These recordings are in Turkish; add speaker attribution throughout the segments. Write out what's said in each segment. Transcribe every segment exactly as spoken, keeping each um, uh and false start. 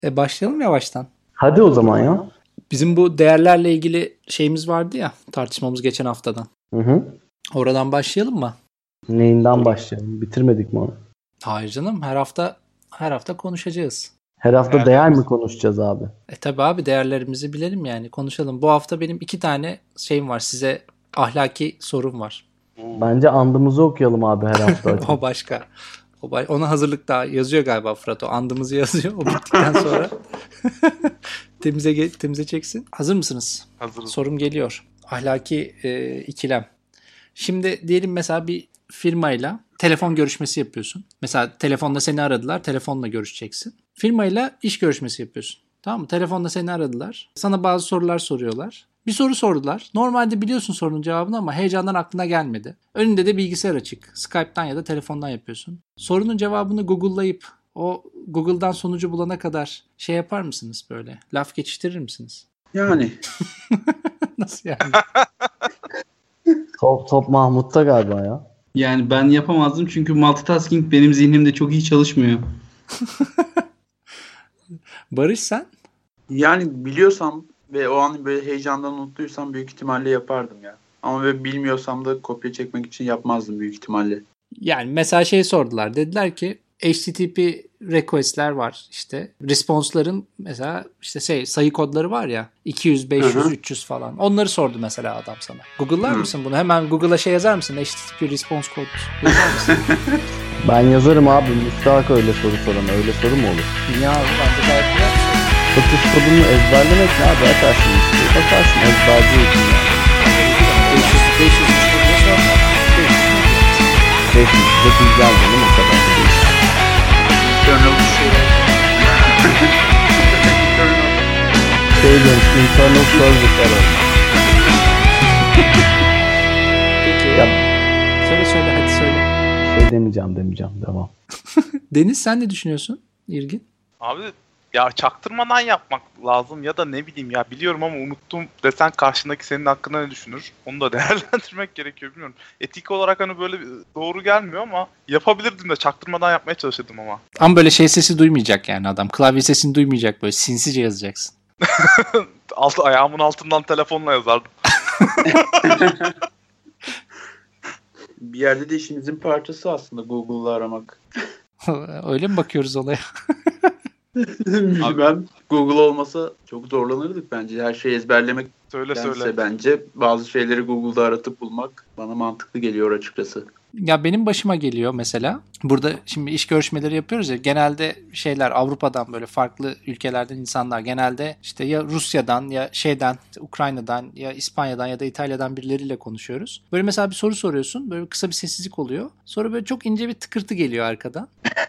Speaker 1: E başlayalım yavaştan.
Speaker 2: Hadi o zaman ya.
Speaker 1: Bizim bu değerlerle ilgili şeyimiz vardı ya, tartışmamız geçen haftadan.
Speaker 2: Hı hı.
Speaker 1: Oradan başlayalım mı?
Speaker 2: Neyinden başlayalım? Bitirmedik mi onu?
Speaker 1: Hayır canım, her hafta her hafta konuşacağız.
Speaker 2: Her hafta
Speaker 3: Evet.
Speaker 2: değer mi konuşacağız abi?
Speaker 1: E tabi abi, değerlerimizi bilelim yani, konuşalım. Bu hafta benim iki tane şeyim var, size ahlaki sorum var.
Speaker 2: Bence andımızı okuyalım abi her hafta.
Speaker 1: O başka. O ba- ona hazırlık daha yazıyor galiba Fırat. O andımızı yazıyor. O bittikten sonra temize ge- temize çeksin. Hazır mısınız?
Speaker 3: Hazırız.
Speaker 1: Sorum geliyor. Ahlaki e, ikilem. Şimdi diyelim mesela bir firmayla telefon görüşmesi yapıyorsun. Mesela telefonda seni aradılar. Telefonla görüşeceksin. Firmayla iş görüşmesi yapıyorsun. Tamam mı? Telefonda seni aradılar. Sana bazı sorular soruyorlar. Bir soru sordular. Normalde biliyorsun sorunun cevabını ama heyecandan aklına gelmedi. Önünde de bilgisayar açık. Skype'tan ya da telefondan yapıyorsun. Sorunun cevabını Google'layıp o Google'dan sonucu bulana kadar şey yapar mısınız böyle? Laf geçiştirir misiniz?
Speaker 4: Yani.
Speaker 1: Nasıl yani?
Speaker 2: Top, top Mahmut'ta galiba ya.
Speaker 4: Yani ben yapamazdım çünkü multitasking benim zihnimde çok iyi çalışmıyor.
Speaker 1: Barış sen?
Speaker 5: Yani biliyorsam ve o an böyle heyecandan unuttuysam büyük ihtimalle yapardım ya. Ama ve bilmiyorsam da kopya çekmek için yapmazdım büyük ihtimalle.
Speaker 1: Yani mesela şey sordular. Dediler ki H T T P request'ler var işte. Response'ların mesela işte şey sayı kodları var ya iki yüz, beş yüz,
Speaker 5: Hı hı.
Speaker 1: üç yüz falan. Onları sordu mesela adam sana. Google'lar
Speaker 5: Hı.
Speaker 1: mısın bunu? Hemen Google'a şey yazar mısın? H T T P response code yazar mısın?
Speaker 2: Ben yazarım abi. Müstahak öyle soru sorana. Öyle soru mu olur?
Speaker 1: Ya bence gayet güzel bir soru.
Speaker 2: Satış kodunu ezberlemek ne abi? Atarsın işte. Bakarsın ezberliyorsun yani.
Speaker 1: beş yüz, beş yüz üç yüz diye sorma. beş yüz.
Speaker 2: beş yüz de güzel değil mi? O kadar da değil.
Speaker 5: Internal bir şey. Internal.
Speaker 2: Şey diyorum, internal service error.
Speaker 1: Peki.
Speaker 2: Ya,
Speaker 1: Söyle söyle hadi söyle.
Speaker 2: şey demeyeceğim demeyeceğim. Devam.
Speaker 1: Deniz sen ne düşünüyorsun? İrgin.
Speaker 3: Abi ya çaktırmadan yapmak lazım ya da ne bileyim ya biliyorum ama unuttum desen karşındaki senin hakkında ne düşünür? Onu da değerlendirmek gerekiyor, bilmiyorum. Etik olarak hani böyle doğru gelmiyor ama yapabilirdim de çaktırmadan yapmaya çalışırdım ama.
Speaker 1: Ama böyle şey sesi duymayacak yani adam. Klavye sesini duymayacak, böyle sinsice yazacaksın.
Speaker 3: Alt, ayağımın altından telefonla yazardım.
Speaker 5: Bir yerde de işimizin parçası aslında Google'la aramak.
Speaker 1: Öyle mi bakıyoruz olaya?
Speaker 5: Ben Google olmasa çok zorlanırdık bence. Her şeyi ezberlemek
Speaker 3: Söyle söyle.
Speaker 5: dense bence bazı şeyleri Google'da aratıp bulmak bana mantıklı geliyor açıkçası.
Speaker 1: Ya benim başıma geliyor mesela. Burada şimdi iş görüşmeleri yapıyoruz ya. Genelde şeyler Avrupa'dan, böyle farklı ülkelerden insanlar. Genelde işte ya Rusya'dan ya şeyden, Ukrayna'dan ya İspanya'dan ya da İtalya'dan birileriyle konuşuyoruz. Böyle mesela bir soru soruyorsun. Böyle kısa bir sessizlik oluyor. Sonra böyle çok ince bir tıkırtı geliyor arkadan.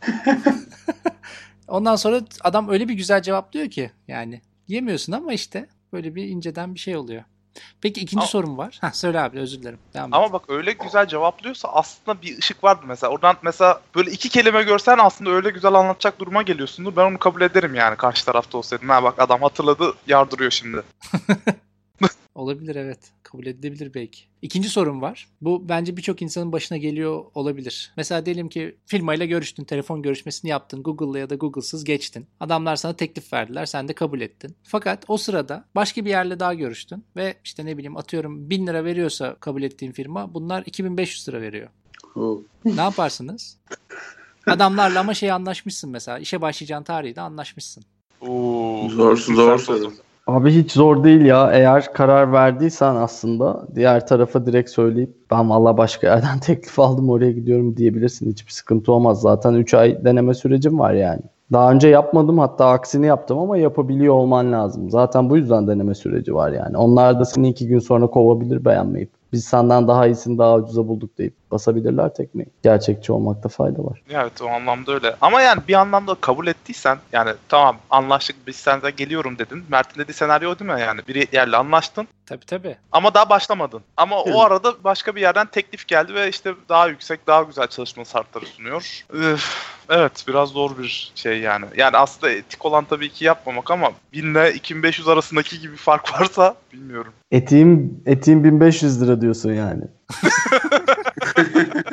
Speaker 1: Ondan sonra adam öyle bir güzel cevaplıyor ki yani yemiyorsun ama işte böyle bir inceden bir şey oluyor. Peki ikinci
Speaker 3: Ama-
Speaker 1: sorum var. Heh, söyle abi, özür dilerim. Devam et.
Speaker 3: Ama bak öyle güzel cevaplıyorsa aslında bir ışık vardı mesela. Oradan mesela böyle iki kelime görsen aslında öyle güzel anlatacak duruma geliyorsundur. Ben onu kabul ederim yani karşı tarafta olsaydım. Ha bak adam hatırladı, yardırıyor şimdi.
Speaker 1: Olabilir, evet. Kabul edilebilir belki. İkinci sorum var. Bu bence birçok insanın başına geliyor olabilir. Mesela diyelim ki firmayla görüştün, telefon görüşmesini yaptın. Google'la ya da Google'sız geçtin. Adamlar sana teklif verdiler, sen de kabul ettin. Fakat o sırada başka bir yerle daha görüştün ve işte ne bileyim atıyorum bin lira veriyorsa kabul ettiğin firma, bunlar iki bin beş yüz lira veriyor.
Speaker 5: Oh.
Speaker 1: Ne yaparsınız? Adamlarla ama şey anlaşmışsın mesela. İşe başlayacağın tarihi de anlaşmışsın.
Speaker 3: Oo,
Speaker 5: Zor zor soru.
Speaker 2: Abi hiç zor değil ya. Eğer karar verdiysen aslında diğer tarafa direkt söyleyip ben valla başka yerden teklif aldım oraya gidiyorum diyebilirsin. Hiçbir sıkıntı olmaz. Zaten üç ay deneme sürecim var yani. Daha önce yapmadım, hatta aksini yaptım ama yapabiliyor olman lazım. Zaten bu yüzden deneme süreci var yani. Onlar da seni iki gün sonra kovabilir beğenmeyip. Biz senden daha iyisini daha ucuza bulduk deyip basabilirler tekmeyi. Gerçekçi olmakta fayda var.
Speaker 3: evet o anlamda öyle. Ama yani bir anlamda kabul ettiysen yani tamam anlaştık biz senden geliyorum dedin. Mert'in dediği senaryo değil mi yani? Bir yerle anlaştın
Speaker 1: Tabii tabii.
Speaker 3: ama daha başlamadın. Ama o arada başka bir yerden teklif geldi ve işte daha yüksek, daha güzel çalışma şartları sunuyor. Üf, evet biraz zor bir şey yani. Yani aslında etik olan tabii ki yapmamak ama bin ile iki bin beş yüz arasındaki gibi bir fark varsa bilmiyorum.
Speaker 2: Etiğim, etiğim bin beş yüz lira diyorsun yani.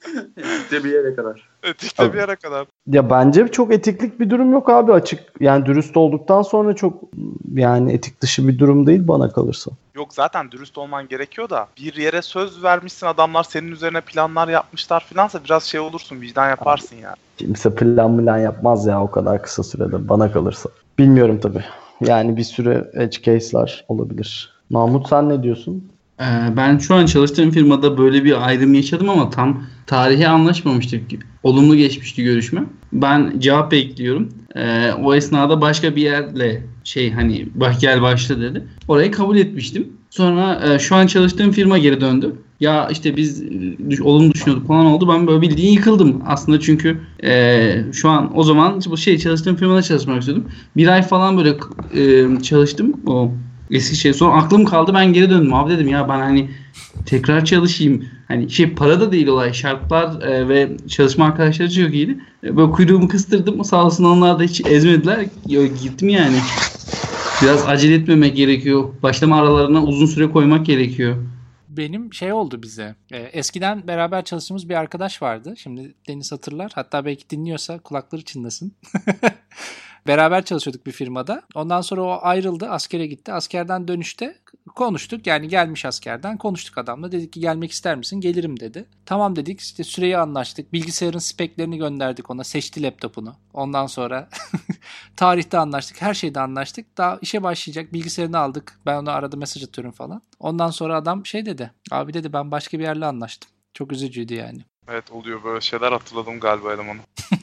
Speaker 5: Etikte bir yere kadar.
Speaker 3: Etikte bir yere kadar.
Speaker 2: Ya bence çok etiklik bir durum yok abi, açık. Yani dürüst olduktan sonra çok yani etik dışı bir durum değil bana kalırsa.
Speaker 3: Yok zaten dürüst olman gerekiyor da bir yere söz vermişsin, adamlar senin üzerine planlar yapmışlar filansa biraz şey olursun, vicdan yaparsın ya.
Speaker 2: Kimse plan plan yapmaz ya o kadar kısa sürede bana kalırsa. Bilmiyorum tabii. Yani bir sürü edge case'lar olabilir. Mahmut sen ne diyorsun?
Speaker 4: Ee, ben şu an çalıştığım firmada böyle bir ayrım yaşadım ama tam tarihi anlaşmamıştık. Olumlu geçmişti görüşme. Ben cevap bekliyorum. Ee, o esnada başka bir yerle şey hani bak gel başla dedi. Orayı kabul etmiştim. Sonra e, şu an çalıştığım firma geri döndü. Ya işte biz e, olumlu düşünüyorduk falan oldu. Ben böyle bildiğin yıkıldım. Aslında çünkü e, şu an o zaman bu şey çalıştığım firmada çalışmak istiyordum. Bir ay falan böyle e, çalıştım. O eski şey. Sonra aklım kaldı, ben geri döndüm. Abi dedim ya ben hani tekrar çalışayım. Hani şey para da değil olay. Şartlar e, ve çalışma arkadaşları çok iyiydi. E, böyle kuyruğumu kıstırdım. Sağ olsun onlar da hiç ezmediler. Ya, gittim yani. Biraz acele etmemek gerekiyor. Başlama aralarına uzun süre koymak gerekiyor.
Speaker 1: Benim şey oldu bize. E, eskiden beraber çalıştığımız bir arkadaş vardı. Şimdi Deniz hatırlar. Hatta belki dinliyorsa kulakları çınlasın. Beraber çalışıyorduk bir firmada. Ondan sonra o ayrıldı. Askere gitti. Askerden dönüşte konuştuk. Yani gelmiş askerden. Konuştuk adamla. Dedik ki gelmek ister misin? Gelirim dedi. Tamam dedik. İşte süreyi anlaştık. Bilgisayarın speklerini gönderdik ona. Seçti laptopunu. Ondan sonra tarihte anlaştık. Her şeyde anlaştık. Daha işe başlayacak. Bilgisayarını aldık. Ben ona arada mesaj atıyorum falan. Ondan sonra adam şey dedi. Abi dedi ben başka bir yerle anlaştım. Çok üzücüydü yani.
Speaker 3: Evet oluyor böyle şeyler, hatırladım galiba elemanı.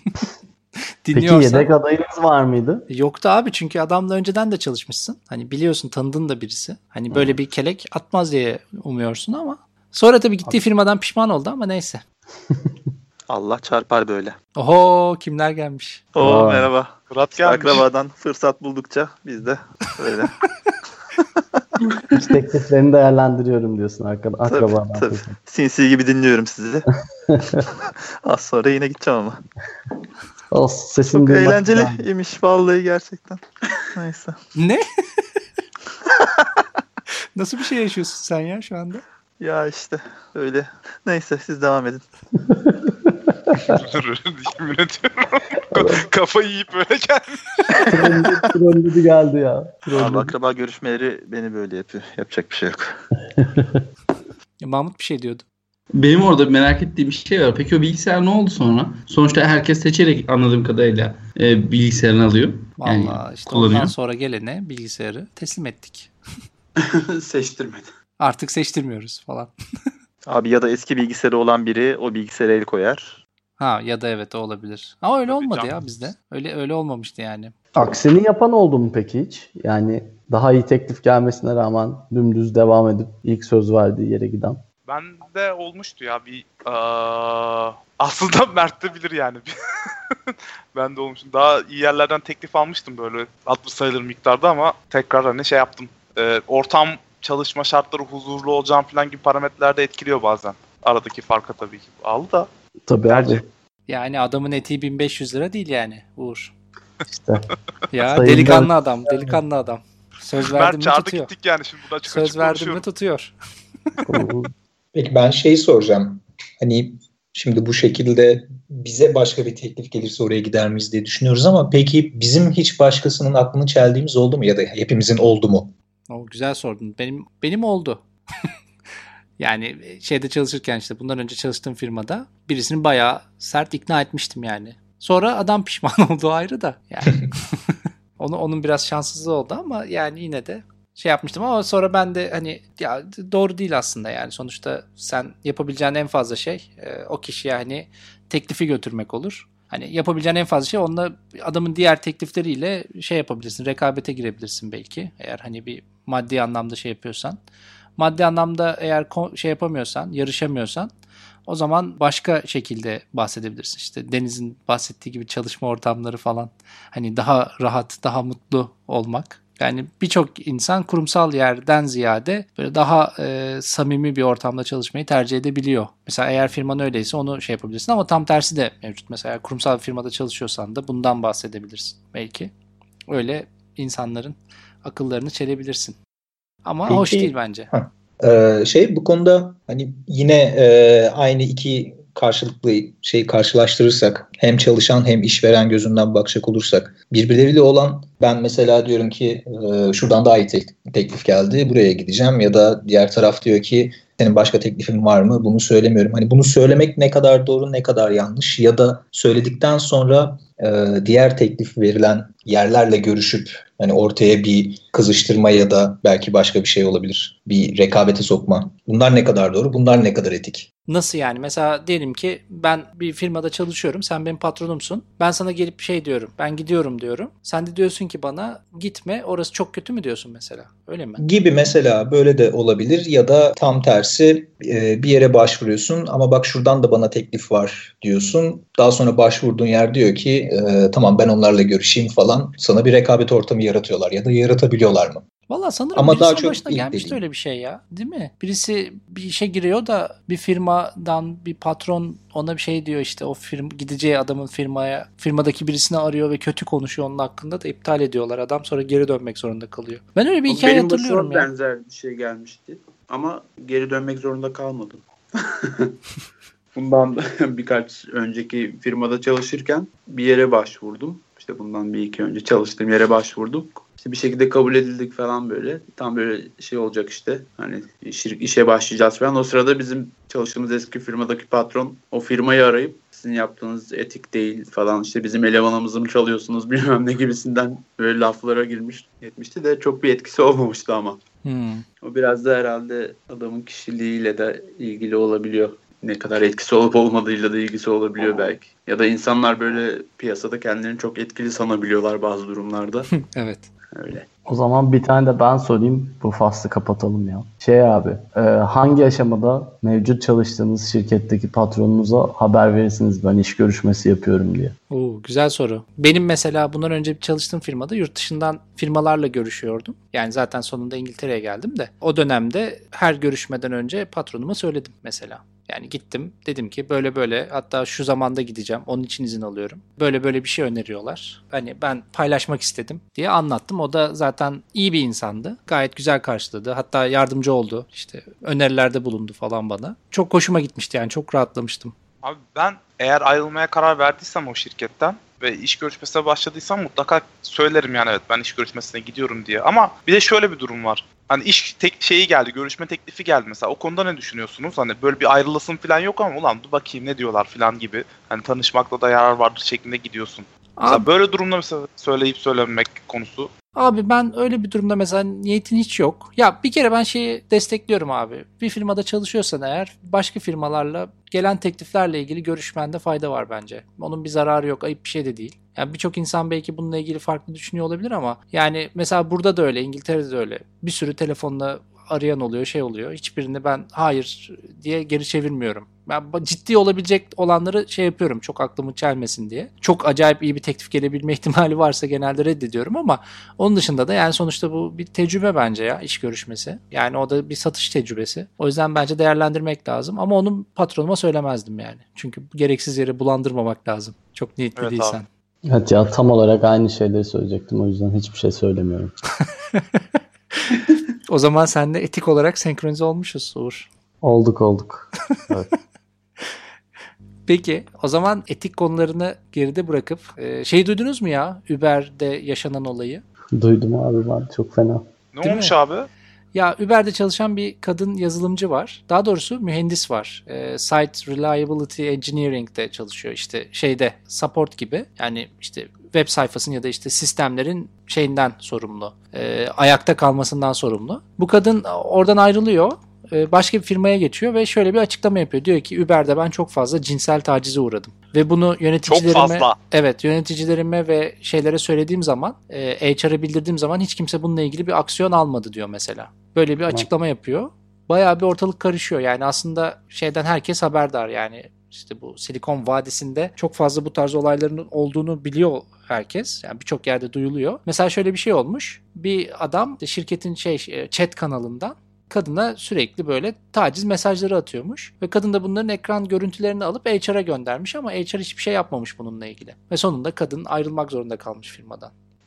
Speaker 2: Peki yedek adayınız var mıydı?
Speaker 1: Yoktu abi, çünkü adamla önceden de çalışmışsın. Hani biliyorsun, tanıdığın da birisi. Hani böyle bir kelek atmaz diye umuyorsun ama. Sonra tabii gittiği firmadan pişman oldu ama neyse.
Speaker 6: Allah çarpar böyle.
Speaker 1: Oho, kimler gelmiş?
Speaker 6: Oo
Speaker 2: Aa.
Speaker 6: merhaba.
Speaker 3: Fırat gelmiş.
Speaker 6: Akrabadan fırsat buldukça biz de böyle.
Speaker 2: İş tekliflerini değerlendiriyorum diyorsun arkada,
Speaker 6: Tabii,
Speaker 2: akrabadan.
Speaker 6: tabii. Sinsi gibi dinliyorum sizi. Az sonra yine gideceğim ama.
Speaker 2: O sesin
Speaker 6: Çok
Speaker 2: duymak
Speaker 6: eğlenceli
Speaker 2: güzel.
Speaker 6: imiş vallahi gerçekten. Neyse.
Speaker 1: Ne? Nasıl bir şey yaşıyorsun sen ya şu anda?
Speaker 6: Ya işte öyle. Neyse siz devam edin.
Speaker 3: Yemin ediyorum. Kafayı yiyip böyle gelmiş.
Speaker 2: Trendedi, trendedi geldi ya.
Speaker 6: Abi
Speaker 2: Trendedi.
Speaker 6: akraba görüşmeleri beni böyle yapıyor. Yapacak bir şey yok.
Speaker 1: Ya Mahmut bir şey diyordu.
Speaker 4: Benim orada merak ettiğim bir şey var. Peki o bilgisayar ne oldu sonra? Sonuçta herkes seçerek anladığım kadarıyla e, bilgisayarını alıyor. Yani
Speaker 1: Vallahi işte
Speaker 4: kullanıyor.
Speaker 1: ondan sonra gelene bilgisayarı teslim ettik.
Speaker 5: Seçtirmedi.
Speaker 1: Artık seçtirmiyoruz falan.
Speaker 6: Abi ya da eski bilgisayarı olan biri o bilgisayara el koyar.
Speaker 1: Ha ya da evet, o olabilir. Ama öyle
Speaker 3: Tabii
Speaker 1: olmadı
Speaker 3: canım.
Speaker 1: ya bizde. Öyle öyle olmamıştı yani.
Speaker 2: Aksini yapan oldu mu peki hiç? Yani daha iyi teklif gelmesine rağmen dümdüz devam edip ilk söz verdiği yere giden.
Speaker 3: Bende olmuştu ya bir aa, aslında Mert de bilir yani. Ben de olmuştum. Daha iyi yerlerden teklif almıştım böyle altmış sayılır miktarda ama tekrar hani şey yaptım. Ee, ortam, çalışma şartları, huzurlu olacağım falan gibi parametreler de etkiliyor bazen. Aradaki farka tabii ki bağlı da.
Speaker 2: Tabii
Speaker 3: Tercih.
Speaker 2: abi.
Speaker 1: Yani adamın etiği bin beş yüz lira değil yani Uğur.
Speaker 2: İşte.
Speaker 1: Ya
Speaker 2: Sayın
Speaker 1: delikanlı
Speaker 2: ben-
Speaker 1: adam, delikanlı adam. Söz verdim
Speaker 3: Mert
Speaker 1: mi
Speaker 3: çağırdı
Speaker 1: tutuyor.
Speaker 3: gittik yani şimdi burada açık açık
Speaker 1: Söz verdim
Speaker 3: konuşuyorum.
Speaker 1: mi tutuyor.
Speaker 7: Peki ben şeyi soracağım. Hani şimdi bu şekilde bize başka bir teklif gelirse oraya gider miyiz diye düşünüyoruz ama peki bizim hiç başkasının aklını çeldiğimiz oldu mu ya da hepimizin oldu mu?
Speaker 1: O güzel sordun. Benim benim oldu. Yani şeyde çalışırken, işte bundan önce çalıştığım firmada birisini bayağı sert ikna etmiştim yani. Sonra adam pişman oldu, ayrı da yani. Onu onun biraz şanssızlığı oldu ama yani yine de şey yapmıştım ama sonra ben de hani ya doğru değil aslında yani. Sonuçta sen yapabileceğin en fazla şey e, o kişiye hani teklifi götürmek olur. Hani yapabileceğin en fazla şey onunla adamın diğer teklifleriyle şey yapabilirsin, rekabete girebilirsin belki. Eğer hani bir maddi anlamda şey yapıyorsan. Maddi anlamda eğer şey yapamıyorsan, yarışamıyorsan o zaman başka şekilde bahsedebilirsin. İşte Deniz'in bahsettiği gibi çalışma ortamları falan. Hani daha rahat, daha mutlu olmak. Yani birçok insan kurumsal yerden ziyade böyle daha e, samimi bir ortamda çalışmayı tercih edebiliyor. Mesela eğer firman öyleyse onu şey yapabilirsin ama tam tersi de mevcut. Mesela kurumsal bir firmada çalışıyorsan da bundan bahsedebilirsin belki. Öyle insanların akıllarını çelebilirsin. Ama
Speaker 7: Peki,
Speaker 1: hoş değil bence.
Speaker 7: Ee, şey bu konuda hani yine e, aynı iki karşılıklı şey karşılaştırırsak, hem çalışan hem işveren gözünden bakacak olursak, birbirleriyle olan, ben mesela diyorum ki e, şuradan daha iyi tek- teklif geldi, buraya gideceğim, ya da diğer taraf diyor ki senin başka teklifin var mı? Bunu söylemiyorum. Hani bunu söylemek ne kadar doğru, ne kadar yanlış, ya da söyledikten sonra e, diğer teklif verilen yerlerle görüşüp hani ortaya bir kızıştırma ya da belki başka bir şey olabilir, bir rekabete sokma. Bunlar ne kadar doğru, bunlar ne kadar etik?
Speaker 1: Nasıl yani? Mesela diyelim ki ben bir firmada çalışıyorum. Sen benim patronumsun. Ben sana gelip şey diyorum. Ben gidiyorum diyorum. Sen de diyorsun ki bana gitme, orası çok kötü mü diyorsun mesela? Öyle mi?
Speaker 7: Gibi mesela, böyle de olabilir, ya da tam tersi e, bir yere başvuruyorsun ama bak şuradan da bana teklif var diyorsun. Daha sonra başvurduğun yer diyor ki e, tamam ben onlarla görüşeyim falan. Sana bir rekabet ortamı yaratıyorlar ya da yaratabiliyorlar mı?
Speaker 1: Valla sanırım
Speaker 7: Ama daha
Speaker 1: birisinin
Speaker 7: çok
Speaker 1: başına
Speaker 7: ilk
Speaker 1: gelmişti
Speaker 7: dediğim.
Speaker 1: öyle bir şey ya. Değil mi? Birisi bir işe giriyor da bir firmadan bir patron ona bir şey diyor, işte o firma gideceği adamın firmaya firmadaki birisini arıyor ve kötü konuşuyor onun hakkında, da iptal ediyorlar. Adam sonra geri dönmek zorunda kalıyor. Ben öyle bir
Speaker 5: O
Speaker 1: hikaye
Speaker 5: benim
Speaker 1: hatırlıyorum
Speaker 5: başıma
Speaker 1: ya.
Speaker 5: benzer bir şey gelmişti. Ama geri dönmek zorunda kalmadım. Bundan birkaç önceki firmada çalışırken bir yere başvurdum. İşte bundan bir iki önce çalıştığım yere başvurdum. İşte bir şekilde kabul edildik falan böyle. Tam böyle şey olacak işte. Hani iş, işe başlayacağız falan. O sırada bizim çalıştığımız eski firmadaki patron o firmayı arayıp sizin yaptığınız etik değil falan, işte bizim elemanımızı mı çalıyorsunuz bilmem ne gibisinden böyle laflara girmiş etmişti de çok bir etkisi olmamıştı ama.
Speaker 1: Hmm.
Speaker 5: O biraz da herhalde adamın kişiliğiyle de ilgili olabiliyor. Ne kadar etkisi olup olmadığıyla da ilgisi olabiliyor belki. Ya da insanlar böyle piyasada kendilerini çok etkili sanabiliyorlar bazı durumlarda.
Speaker 1: Evet.
Speaker 5: Öyle.
Speaker 2: O zaman bir tane de ben sorayım. Bu faslı kapatalım ya. Şey abi, e, hangi aşamada mevcut çalıştığınız şirketteki patronunuza haber verirsiniz ben iş görüşmesi yapıyorum diye?
Speaker 1: Oo, güzel soru. Benim mesela bundan önce çalıştığım firmada yurt dışından firmalarla görüşüyordum. Yani zaten sonunda İngiltere'ye geldim de. O dönemde her görüşmeden önce patronuma söyledim mesela. Yani gittim, dedim ki böyle böyle, hatta şu zamanda gideceğim, onun için izin alıyorum. Böyle böyle bir şey öneriyorlar. Hani ben paylaşmak istedim diye anlattım. O da zaten iyi bir insandı. Gayet güzel karşıladı. Hatta yardımcı oldu. İşte önerilerde bulundu falan bana. Çok hoşuma gitmişti, yani çok rahatlamıştım.
Speaker 3: Abi ben eğer ayrılmaya karar verdiysem o şirketten ve iş görüşmesine başladıysam mutlaka söylerim yani, evet ben iş görüşmesine gidiyorum diye. Ama bir de şöyle bir durum var. Hani iş tek şeyi geldi, görüşme teklifi geldi mesela. O konuda ne düşünüyorsunuz? Hani böyle bir ayrılasın falan yok ama ulan dur bakayım ne diyorlar falan gibi. Hani tanışmakta da yarar vardır şeklinde gidiyorsun. Mesela
Speaker 1: Abi,
Speaker 3: böyle durumda mesela söyleyip söylememek konusu.
Speaker 1: abi ben öyle bir durumda mesela niyetin hiç yok. Ya bir kere ben şeyi destekliyorum abi. Bir firmada çalışıyorsan eğer başka firmalarla gelen tekliflerle ilgili görüşmende fayda var bence. Onun bir zararı yok, ayıp bir şey de değil. Yani birçok insan belki bununla ilgili farklı düşünüyor olabilir ama yani mesela burada da öyle, İngiltere'de de öyle. Bir sürü telefonla arayan oluyor, şey oluyor. Hiçbirini ben hayır diye geri çevirmiyorum. Ben ciddi olabilecek olanları şey yapıyorum, çok aklımı çelmesin diye. Çok acayip iyi bir teklif gelebilme ihtimali varsa genelde reddediyorum ama onun dışında da yani sonuçta bu bir tecrübe bence ya, iş görüşmesi. Yani o da bir satış tecrübesi. O yüzden bence değerlendirmek lazım ama onun patronuma söylemezdim yani. Çünkü gereksiz yere bulandırmamak lazım. Çok niyetli
Speaker 3: Evet
Speaker 1: değilsen.
Speaker 3: abi.
Speaker 2: Evet ya, tam olarak aynı şeyleri söyleyecektim, o yüzden hiçbir şey söylemiyorum.
Speaker 1: O zaman seninle etik olarak senkronize olmuşuz Uğur.
Speaker 2: Olduk olduk. Evet.
Speaker 1: Peki o zaman etik konularını geride bırakıp e, şey duydunuz mu ya, Uber'de yaşanan olayı?
Speaker 2: Duydum abi, ben çok fena.
Speaker 3: Ne
Speaker 1: Değil
Speaker 3: olmuş
Speaker 1: mi?
Speaker 3: abi?
Speaker 1: Ya Uber'de çalışan bir kadın yazılımcı var. Daha doğrusu mühendis var. E, Site Reliability Engineering'de çalışıyor. İşte şeyde support gibi. Yani işte web sayfasının ya da işte sistemlerin şeyinden sorumlu. E, ayakta kalmasından sorumlu. Bu kadın oradan ayrılıyor. E, başka bir firmaya geçiyor ve şöyle bir açıklama yapıyor. Diyor ki Uber'de ben çok fazla cinsel tacize uğradım. Ve bunu yöneticilerime,
Speaker 3: Çok fazla.
Speaker 1: evet yöneticilerime ve şeylere söylediğim zaman, e, H R'a bildirdiğim zaman hiç kimse bununla ilgili bir aksiyon almadı diyor mesela. Böyle bir açıklama yapıyor. Bayağı bir ortalık karışıyor. Yani aslında şeyden herkes haberdar yani. İşte bu Silikon Vadisi'nde çok fazla bu tarz olayların olduğunu biliyor herkes. Yani birçok yerde duyuluyor. Mesela şöyle bir şey olmuş. Bir adam şirketin şey chat kanalından kadına sürekli böyle taciz mesajları atıyormuş. Ve kadın da bunların ekran görüntülerini alıp H R'a göndermiş ama H R hiçbir şey yapmamış bununla ilgili. Ve sonunda kadın ayrılmak zorunda kalmış firmadan.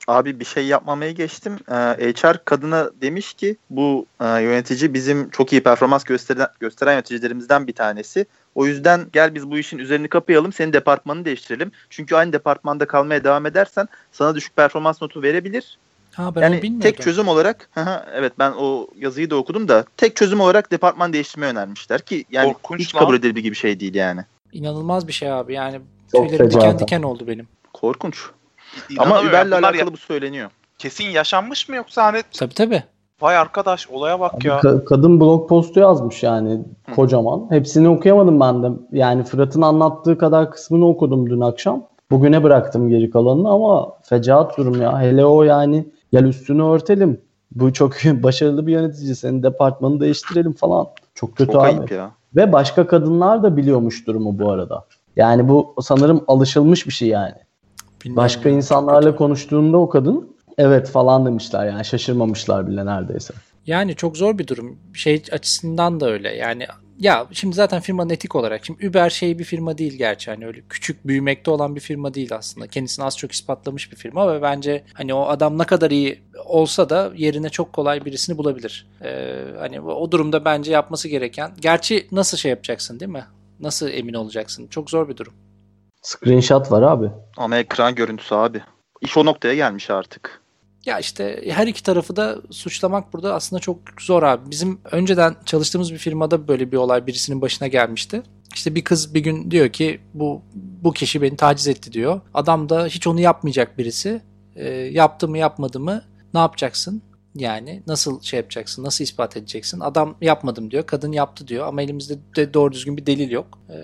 Speaker 6: Abi bir şey yapmamaya geçtim. Ee, H R kadına demiş ki bu e, yönetici bizim çok iyi performans gösteren, gösteren yöneticilerimizden bir tanesi. O yüzden gel biz bu işin üzerini kapayalım, senin departmanını değiştirelim. Çünkü aynı departmanda kalmaya devam edersen sana düşük performans notu verebilir.
Speaker 1: Ha, ben onu
Speaker 6: Yani
Speaker 1: bilmiyordum.
Speaker 6: tek çözüm olarak, evet ben o yazıyı da okudum da tek çözüm olarak departman değiştirmeyi önermişler ki yani
Speaker 3: Korkunç
Speaker 6: hiç
Speaker 3: lan.
Speaker 6: kabul edilebilir gibi bir şey değil yani.
Speaker 1: İnanılmaz bir şey abi. Yani
Speaker 2: Çok
Speaker 1: tüylerim diken
Speaker 2: fecaat.
Speaker 1: diken oldu benim.
Speaker 6: Korkunç. Ama
Speaker 3: İnanamıyorum.
Speaker 6: Uber'le
Speaker 3: Bunlar
Speaker 6: alakalı
Speaker 3: ya-
Speaker 6: bu söyleniyor.
Speaker 3: kesin yaşanmış mı yoksa hani
Speaker 1: Tabii tabii.
Speaker 3: vay arkadaş olaya bak ya.
Speaker 2: Ka- kadın blog postu yazmış yani kocaman. Hepsini okuyamadım ben de. Yani Fırat'ın anlattığı kadar kısmını okudum dün akşam. Bugüne bıraktım geri kalanını ama fecaat durum ya. Hele o yani gel üstünü örtelim. Bu çok başarılı bir yönetici. Senin departmanı değiştirelim falan. Çok kötü
Speaker 6: Çok
Speaker 2: abi.
Speaker 6: ayıp ya.
Speaker 2: Ve başka kadınlar da biliyormuş durumu bu arada. Yani bu sanırım alışılmış bir şey yani.
Speaker 1: Bilmiyorum
Speaker 2: Başka
Speaker 1: ya, çok
Speaker 2: insanlarla
Speaker 1: kötü.
Speaker 2: konuştuğunda o kadın evet falan demişler yani şaşırmamışlar bile neredeyse.
Speaker 1: Yani çok zor bir durum. Şey açısından da öyle. Yani ya şimdi zaten firmanın etik olarak. Şimdi Uber şey bir firma değil gerçi. Hani öyle küçük büyümekte olan bir firma değil aslında. Kendisini az çok ispatlamış bir firma ve bence hani o adam ne kadar iyi olsa da yerine çok kolay birisini bulabilir. Ee, hani o durumda bence yapması gereken. Gerçi nasıl şey yapacaksın değil mi? Nasıl emin olacaksın? Çok zor bir durum.
Speaker 2: Screenshot var abi.
Speaker 6: Ama ekran görüntüsü abi. İş o noktaya gelmiş artık.
Speaker 1: Ya işte her iki tarafı da suçlamak burada aslında çok zor abi. Bizim önceden çalıştığımız bir firmada böyle bir olay birisinin başına gelmişti. İşte bir kız bir gün diyor ki bu bu kişi beni taciz etti diyor. Adam da hiç onu yapmayacak birisi. E, yaptı mı yapmadı mı ne yapacaksın? Yani nasıl şey yapacaksın? Nasıl ispat edeceksin? Adam yapmadım diyor. Kadın yaptı diyor. Ama elimizde de doğru düzgün bir delil yok. E,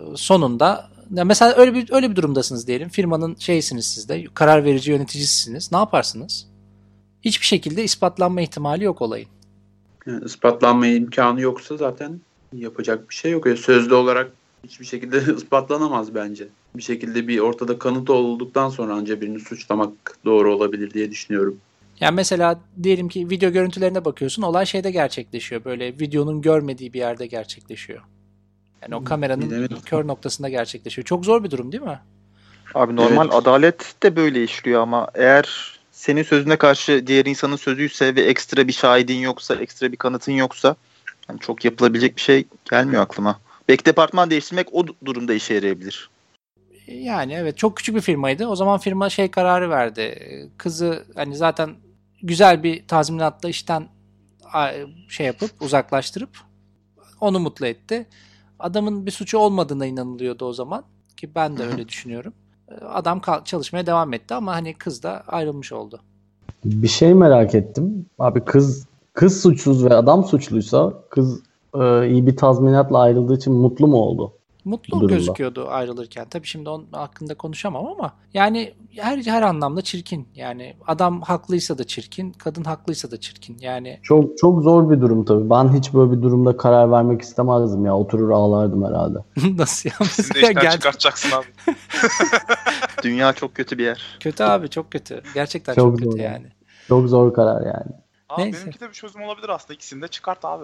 Speaker 1: sonunda ya mesela öyle bir öyle bir durumdasınız diyelim. Firmanın şeysiniz siz de. Karar verici yöneticisiniz. Ne yaparsınız? Hiçbir şekilde ispatlanma ihtimali yok olayın.
Speaker 5: Yani ispatlanma imkanı yoksa zaten yapacak bir şey yok. Yani sözlü olarak hiçbir şekilde ispatlanamaz bence. Bir şekilde bir ortada kanıt olduktan sonra ancak birini suçlamak doğru olabilir diye düşünüyorum.
Speaker 1: Yani mesela diyelim ki video görüntülerine bakıyorsun. Olay şeyde gerçekleşiyor. Böyle videonun görmediği bir yerde gerçekleşiyor. Yani o kameranın
Speaker 5: bilemedim.
Speaker 1: kör noktasında gerçekleşiyor. Çok zor bir durum değil mi?
Speaker 6: Abi normal
Speaker 5: Evet.
Speaker 6: adalet de böyle işliyor ama eğer senin sözüne karşı diğer insanın sözüyse ve ekstra bir şahidin yoksa, ekstra bir kanıtın yoksa yani çok yapılabilecek bir şey gelmiyor aklıma. Belki departman değiştirmek o durumda işe yarayabilir.
Speaker 1: Yani evet çok küçük bir firmaydı. O zaman firma şey kararı verdi. Kızı hani zaten güzel bir tazminatla işten şey yapıp uzaklaştırıp onu mutlu etti. Adamın bir suçu olmadığına inanılıyordu o zaman ki ben de öyle düşünüyorum. Adam çalışmaya devam etti ama hani kız da ayrılmış oldu.
Speaker 2: Bir şey merak ettim. Abi kız kız suçsuz ve adam suçluysa kız e, iyi bir tazminatla ayrıldığı için mutlu mu oldu?
Speaker 1: Mutlu
Speaker 2: Durumda.
Speaker 1: gözüküyordu ayrılırken. Tabii şimdi onun hakkında konuşamam ama yani her her anlamda çirkin. Yani adam haklıysa da çirkin, kadın haklıysa da çirkin. Yani
Speaker 2: Çok çok zor bir durum tabii. Ben hiç böyle bir durumda karar vermek istemezdim ya. Oturur ağlardım herhalde.
Speaker 1: nasıl ya?
Speaker 3: Sizin de
Speaker 1: Mesela
Speaker 3: işten
Speaker 1: gel-
Speaker 3: çıkartacaksın abi.
Speaker 6: Dünya çok kötü bir yer.
Speaker 1: Kötü abi çok kötü. Gerçekten
Speaker 2: Çok
Speaker 1: çok, kötü
Speaker 2: zor.
Speaker 1: yani.
Speaker 2: Çok zor karar yani.
Speaker 3: Abi
Speaker 1: Neyse.
Speaker 3: benimki de bir çözüm olabilir aslında. İkisini de çıkart abi.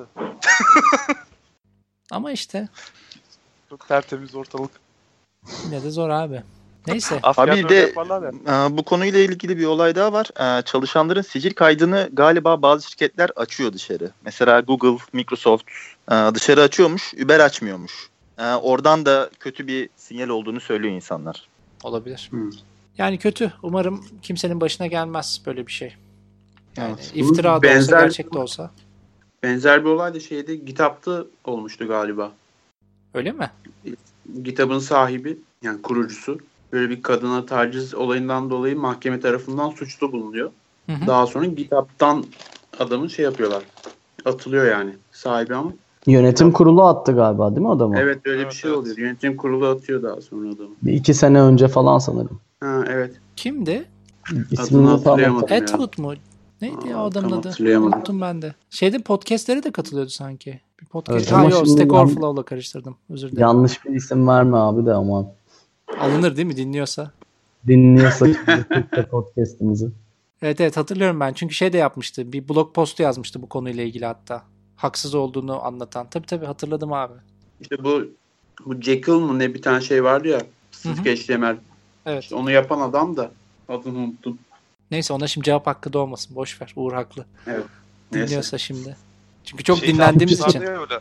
Speaker 1: Ama işte
Speaker 3: Çok tertemiz ortalık.
Speaker 1: yine de zor abi. Neyse.
Speaker 3: Askerde
Speaker 6: Abi
Speaker 3: öyle
Speaker 6: de
Speaker 3: yaparlar ya.
Speaker 6: e, bu konuyla ilgili bir olay daha var. E, çalışanların sicil kaydını galiba bazı şirketler açıyor dışarı. Mesela Google, Microsoft e, dışarı açıyormuş, Uber açmıyormuş. E, oradan da kötü bir sinyal olduğunu söylüyor insanlar.
Speaker 1: Olabilir.
Speaker 5: Hmm.
Speaker 1: Yani kötü. Umarım kimsenin başına gelmez böyle bir şey. Yani
Speaker 6: Evet.
Speaker 1: iftira da olsa,
Speaker 5: Benzer-
Speaker 1: gerçek de olsa.
Speaker 5: Benzer bir olay da şeyde GitHub'ta olmuştu galiba.
Speaker 1: Öyle mi?
Speaker 5: GitHub'ın sahibi yani kurucusu böyle bir kadına taciz olayından dolayı mahkeme tarafından suçlu bulunuyor.
Speaker 1: Hı hı.
Speaker 5: Daha sonra GitHub'tan adamın şey yapıyorlar. Atılıyor yani sahibi ama.
Speaker 2: Yönetim kurulu attı galiba değil mi adamı?
Speaker 5: Evet öyle
Speaker 3: Evet,
Speaker 5: bir şey
Speaker 3: evet.
Speaker 5: oluyor. Yönetim kurulu atıyor daha sonra adamı.
Speaker 2: Bir iki sene önce falan sanırım.
Speaker 5: Ha evet.
Speaker 1: Kimdi?
Speaker 2: İsmini tam
Speaker 5: hatırlayamadım.
Speaker 2: hatırlamıyorum.
Speaker 5: Ya.
Speaker 1: Atwood mu? Neydi ya
Speaker 5: Aa,
Speaker 1: o adamın
Speaker 5: tam
Speaker 1: adı?
Speaker 5: hatırlayamadım.
Speaker 1: Unuttum ben de. Şeyde podcastlere de katılıyordu sanki. Bir podcast.
Speaker 2: Evet,
Speaker 1: ha
Speaker 2: ama
Speaker 1: yok,
Speaker 2: şimdi
Speaker 1: Stack
Speaker 2: yan-
Speaker 1: Overflow'la karıştırdım. Özür dilerim.
Speaker 2: Yanlış bir isim verme abi de aman.
Speaker 1: Alınır değil mi dinliyorsa?
Speaker 2: Dinliyorsa şimdi podcast'imizi.
Speaker 1: Evet evet hatırlıyorum ben. Çünkü şey de yapmıştı. Bir blog postu yazmıştı bu konuyla ilgili hatta. Haksız olduğunu anlatan. Tabii tabii hatırladım abi.
Speaker 5: İşte bu bu Jekyll mı ne bir tane şey vardı ya.
Speaker 1: Hı hı.
Speaker 5: Sıfır H T M L.
Speaker 1: Evet.
Speaker 5: İşte onu yapan adam da adını unuttum.
Speaker 1: Neyse ona şimdi cevap hakkı doğmasın. Boş ver. Uğur haklı.
Speaker 5: Evet. Neyse.
Speaker 1: Dinliyorsa şimdi. Çünkü çok
Speaker 3: Şey
Speaker 1: dinlendiğimiz
Speaker 3: vardı
Speaker 1: için.
Speaker 3: ya öyle.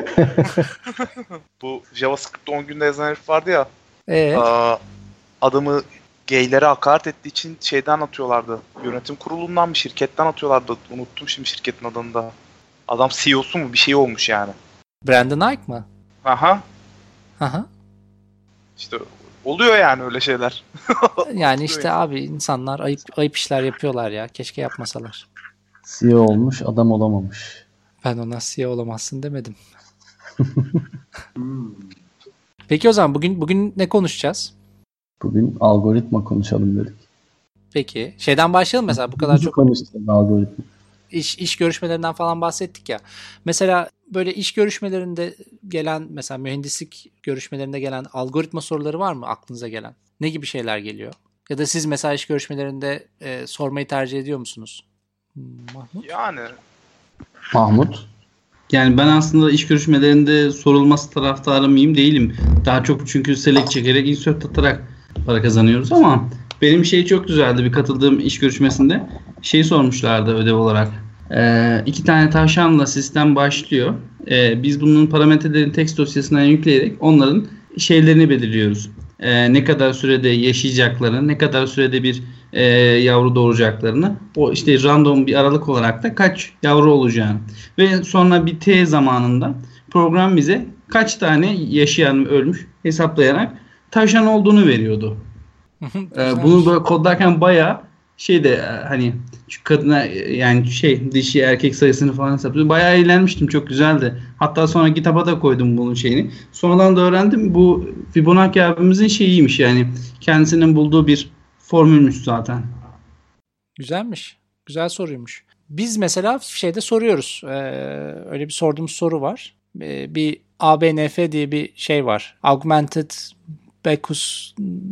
Speaker 3: Bu JavaScript'te on günde yazan herif vardı ya.
Speaker 1: Ee,
Speaker 3: Aa, adamı gaylere hakaret ettiği için şeyden atıyorlardı. Yönetim kurulundan mı şirketten atıyorlardı. Unuttum şimdi şirketin adını da. Adam C E O'su mu bir şey olmuş yani.
Speaker 1: Brandon Ike mı?
Speaker 3: Aha.
Speaker 1: Aha.
Speaker 3: İşte oluyor yani öyle şeyler.
Speaker 1: Yani işte abi insanlar ayıp ayıp işler yapıyorlar ya. Keşke yapmasalar.
Speaker 2: C E O olmuş, adam olamamış.
Speaker 1: Ben ona C E O olamazsın demedim.
Speaker 5: Hmm.
Speaker 1: Peki o zaman bugün bugün ne konuşacağız?
Speaker 2: Bugün algoritma konuşalım dedik.
Speaker 1: Peki şeyden başlayalım mesela bu kadar çok
Speaker 2: konuşacağız algoritma.
Speaker 1: iş iş görüşmelerinden falan bahsettik ya. Mesela böyle iş görüşmelerinde gelen mesela mühendislik görüşmelerinde gelen algoritma soruları var mı aklınıza gelen? Ne gibi şeyler geliyor? Ya da siz mesela iş görüşmelerinde e, sormayı tercih ediyor musunuz? Hmm, Mahmut?
Speaker 3: Yani
Speaker 2: Mahmut?
Speaker 4: Yani ben aslında iş görüşmelerinde sorulması taraftarı mıyım değilim. Daha çok çünkü select çekerek insert atarak para kazanıyoruz ama benim şey çok güzeldi bir katıldığım iş görüşmesinde. Şey sormuşlardı ödev olarak. Ee, iki tane tavşanla sistem başlıyor. Ee, biz bunun parametrelerini text dosyasına yükleyerek onların şeylerini belirliyoruz. Ee, ne kadar sürede yaşayacaklarını, ne kadar sürede bir e, yavru doğuracaklarını, o işte random bir aralık olarak da kaç yavru olacağını ve sonra bir t zamanında program bize kaç tane yaşayan ölmüş hesaplayarak tavşan olduğunu veriyordu. Ee, bunu böyle kodlarken bayağı şeyde hani şu kadına yani şey dişi erkek sayısını falan hesaplıyordum. Bayağı eğlenmiştim. Çok güzeldi. Hatta sonra kitaba da koydum bunun şeyini. Sonradan da öğrendim. Bu Fibonacci abimizin şeyiymiş yani. Kendisinin bulduğu bir formülmüş zaten.
Speaker 1: Güzelmiş. Güzel soruymuş. Biz mesela şeyde soruyoruz. Ee, öyle bir sorduğumuz soru var. Ee, bir A B N F diye bir şey var. Augmented Backus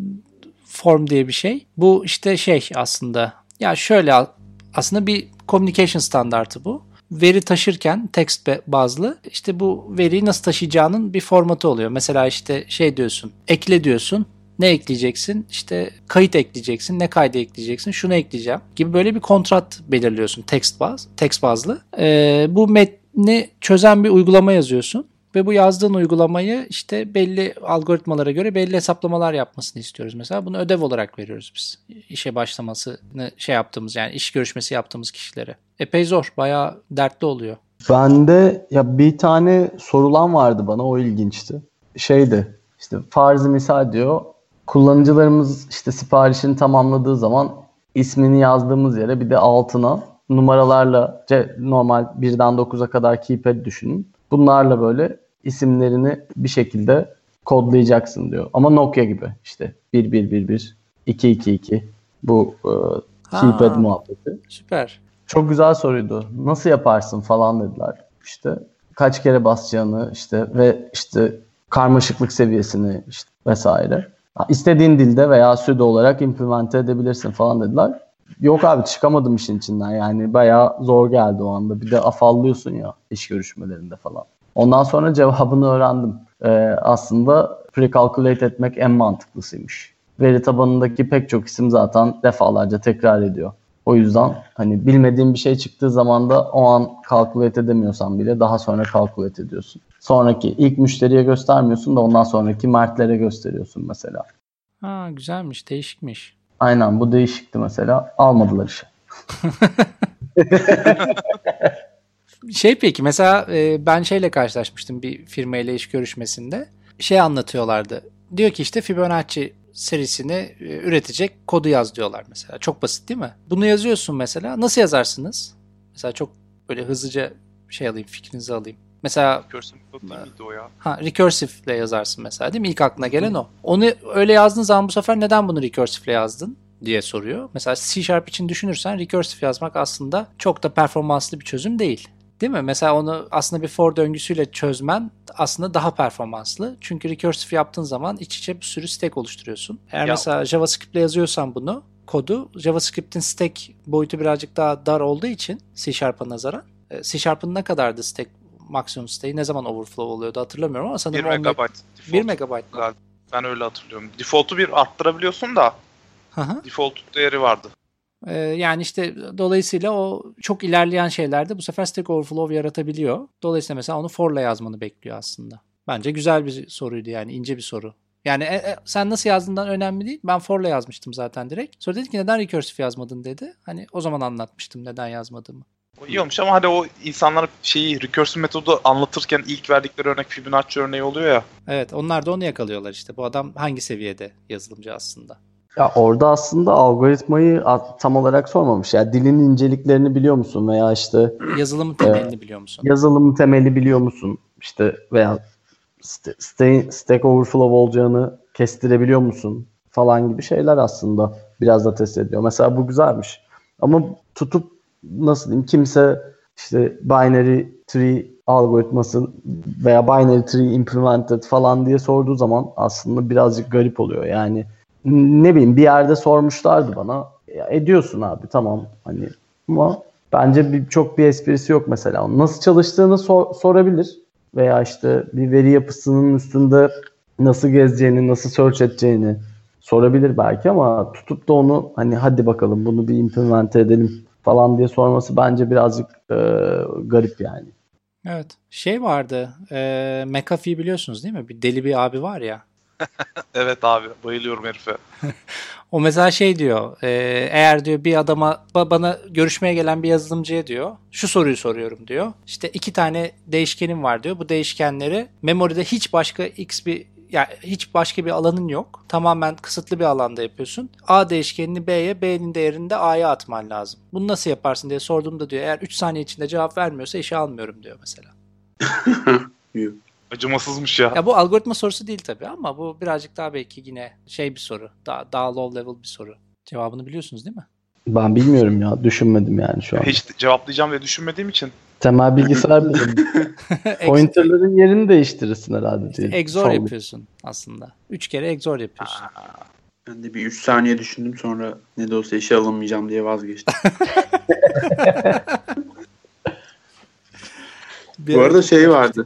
Speaker 1: Form diye bir şey. Bu işte şey aslında. Ya şöyle aslında bir communication standartı bu. Veri taşırken text bazlı işte bu veriyi nasıl taşıyacağının bir formatı oluyor. Mesela işte şey diyorsun. Ekle diyorsun. Ne ekleyeceksin? İşte kayıt ekleyeceksin. Ne kaydı ekleyeceksin? Şunu ekleyeceğim gibi böyle bir kontrat belirliyorsun text baz, text bazlı. Ee, bu metni çözen bir uygulama yazıyorsun. Ve bu yazdığın uygulamayı işte belli algoritmalara göre belli hesaplamalar yapmasını istiyoruz. Mesela bunu ödev olarak veriyoruz biz. İşe başlamasını şey yaptığımız yani iş görüşmesi yaptığımız kişilere. Epey zor. Bayağı dertli oluyor.
Speaker 2: Bende ya bir tane sorulan vardı bana, o ilginçti. Şeydi işte farzı misal diyor. Kullanıcılarımız işte siparişini tamamladığı zaman ismini yazdığımız yere bir de altına numaralarla normal birden dokuza kadar keypad düşünün. Bunlarla böyle isimlerini bir şekilde kodlayacaksın diyor. Ama Nokia gibi işte bir bir bir bir iki iki iki bu e, keypad muhabbeti.
Speaker 1: Süper.
Speaker 2: Çok güzel soruydu. Nasıl yaparsın falan dediler. İşte kaç kere basacağını işte ve işte karmaşıklık seviyesini işte vesaire. İstediğin dilde veya pseudo olarak implemente edebilirsin falan dediler. Yok abi, çıkamadım işin içinden yani bayağı zor geldi o anda. Bir de afallıyorsun ya iş görüşmelerinde falan. Ondan sonra cevabını öğrendim. Ee, aslında pre-calculate etmek en mantıklısıymış. Veri tabanındaki pek çok isim zaten defalarca tekrar ediyor. O yüzden hani bilmediğin bir şey çıktığı zaman da o an calculate edemiyorsan bile daha sonra calculate ediyorsun. Sonraki ilk müşteriye göstermiyorsun da ondan sonraki mertlere gösteriyorsun mesela.
Speaker 1: Ha, güzelmiş, değişikmiş.
Speaker 2: Aynen, bu değişikti mesela. Almadılar işe.
Speaker 1: Şey peki mesela e, ben şeyle karşılaşmıştım bir firmayla iş görüşmesinde. Şey anlatıyorlardı. Diyor ki işte Fibonacci serisini e, üretecek kodu yaz diyorlar mesela. Çok basit değil mi? Bunu yazıyorsun mesela. Nasıl yazarsınız? Mesela çok böyle hızlıca şey alayım, fikrinizi alayım. Mesela
Speaker 3: Recursive değil miydi o ya?
Speaker 1: Ha, recursive ile yazarsın mesela değil mi? İlk aklına gelen o. Onu öyle yazdığın zaman bu sefer neden bunu recursive ile yazdın diye soruyor. Mesela C Sharp için düşünürsen recursive yazmak aslında çok da performanslı bir çözüm değil. Değil mi? Mesela onu aslında bir for döngüsüyle çözmen aslında daha performanslı. Çünkü recursive yaptığın zaman iç içe bir sürü stack oluşturuyorsun. Eğer ya. mesela JavaScript ile yazıyorsan bunu, kodu, JavaScript'in stack boyutu birazcık daha dar olduğu için C Sharp'a nazaran. C Sharp'ın ne kadardı stack maksimum stack'i, ne zaman overflow oluyordu hatırlamıyorum ama sanırım
Speaker 3: bir megabayt.
Speaker 1: bir megabayt mı?
Speaker 3: Ben öyle hatırlıyorum. Default'u bir arttırabiliyorsun da
Speaker 1: Hı hı.
Speaker 3: default değeri vardı.
Speaker 1: Ee, yani işte dolayısıyla o çok ilerleyen şeylerde bu sefer Stack Overflow yaratabiliyor. Dolayısıyla mesela onu for'la yazmanı bekliyor aslında. Bence güzel bir soruydu yani, ince bir soru. Yani e, e, sen nasıl yazdığından önemli değil. Ben for'la yazmıştım zaten direkt. Sonra dedi ki neden recursive yazmadın dedi. Hani o zaman anlatmıştım neden yazmadığımı.
Speaker 3: O iyi olmuş ama hani o insanlar şeyi recursive metodu anlatırken ilk verdikleri örnek Fibonacci örneği oluyor ya.
Speaker 1: Evet, onlar da onu yakalıyorlar işte. Bu adam hangi seviyede yazılımcı aslında?
Speaker 2: Ya orada aslında algoritmayı tam olarak sormamış. Ya dilin inceliklerini biliyor musun veya işte
Speaker 1: yazılımın temelini e, biliyor musun?
Speaker 2: Yazılımın temeli biliyor musun? İşte veya st- st- Stack Overflow olacağını kestirebiliyor musun? Falan gibi şeyler aslında biraz da test ediyor. Mesela bu güzelmiş. Ama tutup nasıl diyeyim, kimse işte binary tree algoritması veya binary tree implemented falan diye sorduğu zaman aslında birazcık garip oluyor. Yani ne bileyim, bir yerde sormuşlardı bana. Ya ediyorsun abi, tamam hani, ama bence bir, çok bir esprisi yok mesela. Nasıl çalıştığını sor, sorabilir veya işte bir veri yapısının üstünde nasıl gezeceğini, nasıl search edeceğini sorabilir belki, ama tutup da onu hani hadi bakalım bunu bir implement edelim falan diye sorması bence birazcık e, garip yani.
Speaker 1: Evet. Şey vardı. E, McAfee biliyorsunuz değil mi? Bir deli bir abi var ya.
Speaker 3: Evet abi, bayılıyorum herife.
Speaker 1: O mesela şey diyor, e, eğer diyor bir adama, bana görüşmeye gelen bir yazılımcıya diyor, şu soruyu soruyorum diyor. İşte iki tane değişkenim var diyor. Bu değişkenleri memoride hiç başka x bir, yani hiç başka bir alanın yok. Tamamen kısıtlı bir alanda yapıyorsun. A değişkenini B'ye, B'nin değerini de A'ya atman lazım. Bunu nasıl yaparsın diye sorduğumda diyor, eğer üç saniye içinde cevap vermiyorsa işe almıyorum diyor mesela.
Speaker 3: Acımasızmış ya.
Speaker 1: Ya bu algoritma sorusu değil tabii, ama bu birazcık daha belki yine şey bir soru. Daha, daha low level bir soru. Cevabını biliyorsunuz değil mi?
Speaker 2: Ben bilmiyorum ya. Düşünmedim yani şu an.
Speaker 3: Hiç cevaplayacağım diye düşünmediğim için.
Speaker 2: Temel bilgisayar bilimi. Pointer'ların yerini değiştirirsin herhalde
Speaker 1: İşte
Speaker 2: diye.
Speaker 1: E X O R yapıyorsun aslında. Üç kere E X O R yapıyorsun.
Speaker 5: Aa, ben de bir üç saniye düşündüm, sonra ne de olsa işe alınmayacağım diye vazgeçtim. Bu arada şey vardı.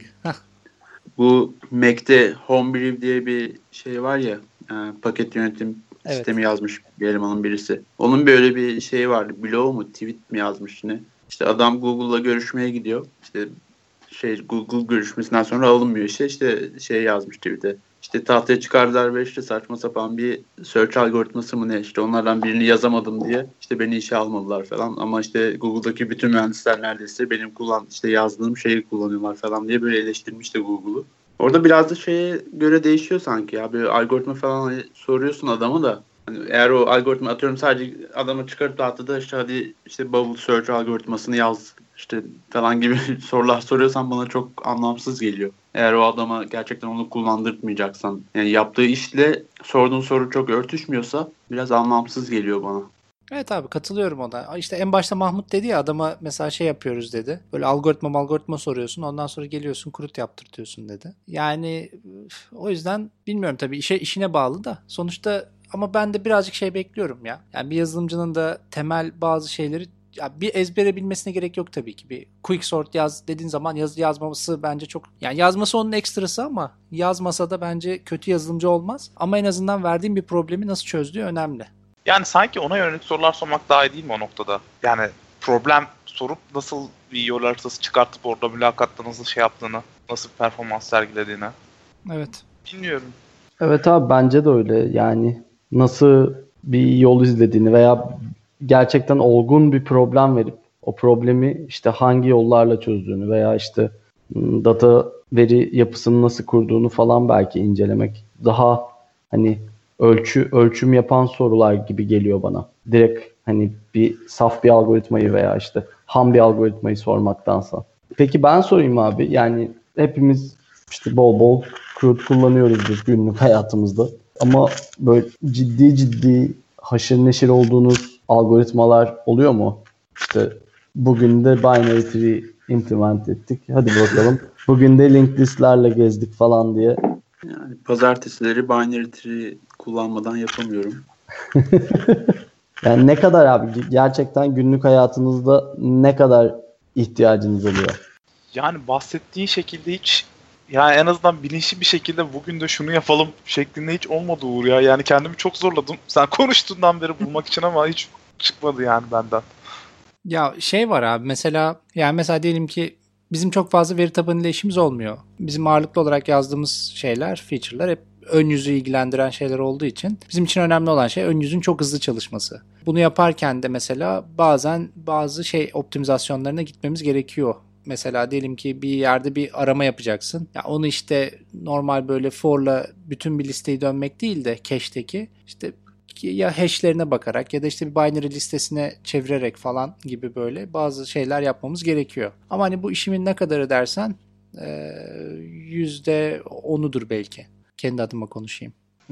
Speaker 5: Bu Mac'te Homebrew diye bir şey var ya, e, paket yönetim evet. sistemi yazmış bir elemanın birisi. Onun böyle bir şeyi vardı. Blog mu, tweet mi yazmış yine. İşte adam Google'la görüşmeye gidiyor. İşte şey, Google görüşmesinden sonra alınmıyor işe. İşte şey yazmış tweet'e. İşte tahtaya çıkardılar ve işte saçma sapan bir search algoritması mı ne, işte onlardan birini yazamadım diye işte beni işe almadılar falan, ama işte Google'daki bütün mühendisler neredeyse benim kullan işte yazdığım şeyi kullanıyorlar falan diye böyle eleştirmişti Google'u. Orada biraz da şeye göre değişiyor sanki ya, böyle algoritma falan soruyorsun adama da, hani eğer o algoritma, atıyorum sadece adama çıkarıp tahtada işte hadi işte bubble search algoritmasını yaz işte falan gibi sorular soruyorsan bana çok anlamsız geliyor. Eğer o adama gerçekten onu kullandırtmayacaksan, yani yaptığı işle sorduğun soru çok örtüşmüyorsa biraz anlamsız geliyor bana.
Speaker 1: Evet abi, katılıyorum ona. İşte en başta Mahmut dedi ya, adama mesela şey yapıyoruz dedi. Böyle algoritma algoritma soruyorsun, ondan sonra geliyorsun kurut yaptırtıyorsun dedi. Yani o yüzden bilmiyorum tabii, işe işine bağlı da sonuçta, ama ben de birazcık şey bekliyorum ya. Yani bir yazılımcının da temel bazı şeyleri, ya bir ezbere bilmesine gerek yok tabii ki. Bir quick sort yaz dediğin zaman yaz yazmaması bence çok, yani yazması onun ekstrası, ama yazmasa da bence kötü yazılımcı olmaz. Ama en azından verdiğim bir problemi nasıl çözdüğü önemli.
Speaker 3: Yani sanki ona yönelik sorular sormak daha iyi değil mi o noktada? Yani problem sorup nasıl bir yol haritası çıkartıp orada mülakatta nasıl şey yaptığını, nasıl bir performans sergilediğini.
Speaker 1: Evet.
Speaker 3: Bilmiyorum.
Speaker 2: Evet abi, bence de öyle. Yani nasıl bir yol izlediğini veya gerçekten olgun bir problem verip o problemi işte hangi yollarla çözdüğünü veya işte data veri yapısını nasıl kurduğunu falan belki incelemek daha hani ölçü ölçüm yapan sorular gibi geliyor bana. Direkt hani bir saf bir algoritmayı veya işte ham bir algoritmayı sormaktansa. Peki ben sorayım abi. Yani hepimiz işte bol bol CRUD kullanıyoruzdur günlük hayatımızda. Ama böyle ciddi ciddi haşır neşir olduğunuz algoritmalar oluyor mu? İşte bugün de binary tree implement ettik. Hadi bakalım. Bugün de linked listlerle gezdik falan diye.
Speaker 5: Yani pazartesileri binary tree kullanmadan yapamıyorum.
Speaker 2: Yani ne kadar abi, gerçekten günlük hayatınızda ne kadar ihtiyacınız oluyor?
Speaker 3: Yani bahsettiğin şekilde hiç, yani en azından bilinçli bir şekilde bugün de şunu yapalım şeklinde hiç olmadı Uğur ya. Yani kendimi çok zorladım. Sen konuştuğundan beri bulmak için, ama hiç çıkmadı yani benden.
Speaker 1: Ya şey var abi mesela yani mesela diyelim ki bizim çok fazla veri tabanıyla işimiz olmuyor. Bizim ağırlıklı olarak yazdığımız şeyler, feature'lar hep ön yüzü ilgilendiren şeyler olduğu için bizim için önemli olan şey ön yüzün çok hızlı çalışması. Bunu yaparken de mesela bazen bazı şey optimizasyonlarına gitmemiz gerekiyor. Mesela diyelim ki bir yerde bir arama yapacaksın. Ya onu işte normal böyle for'la bütün bir listeyi dönmek değil de cache'teki işte ya hash'lerine bakarak ya da işte bir binary listesine çevirerek falan gibi böyle bazı şeyler yapmamız gerekiyor. Ama hani bu işimin ne kadarı dersen yüzde onudur belki. Kendi adıma konuşayım.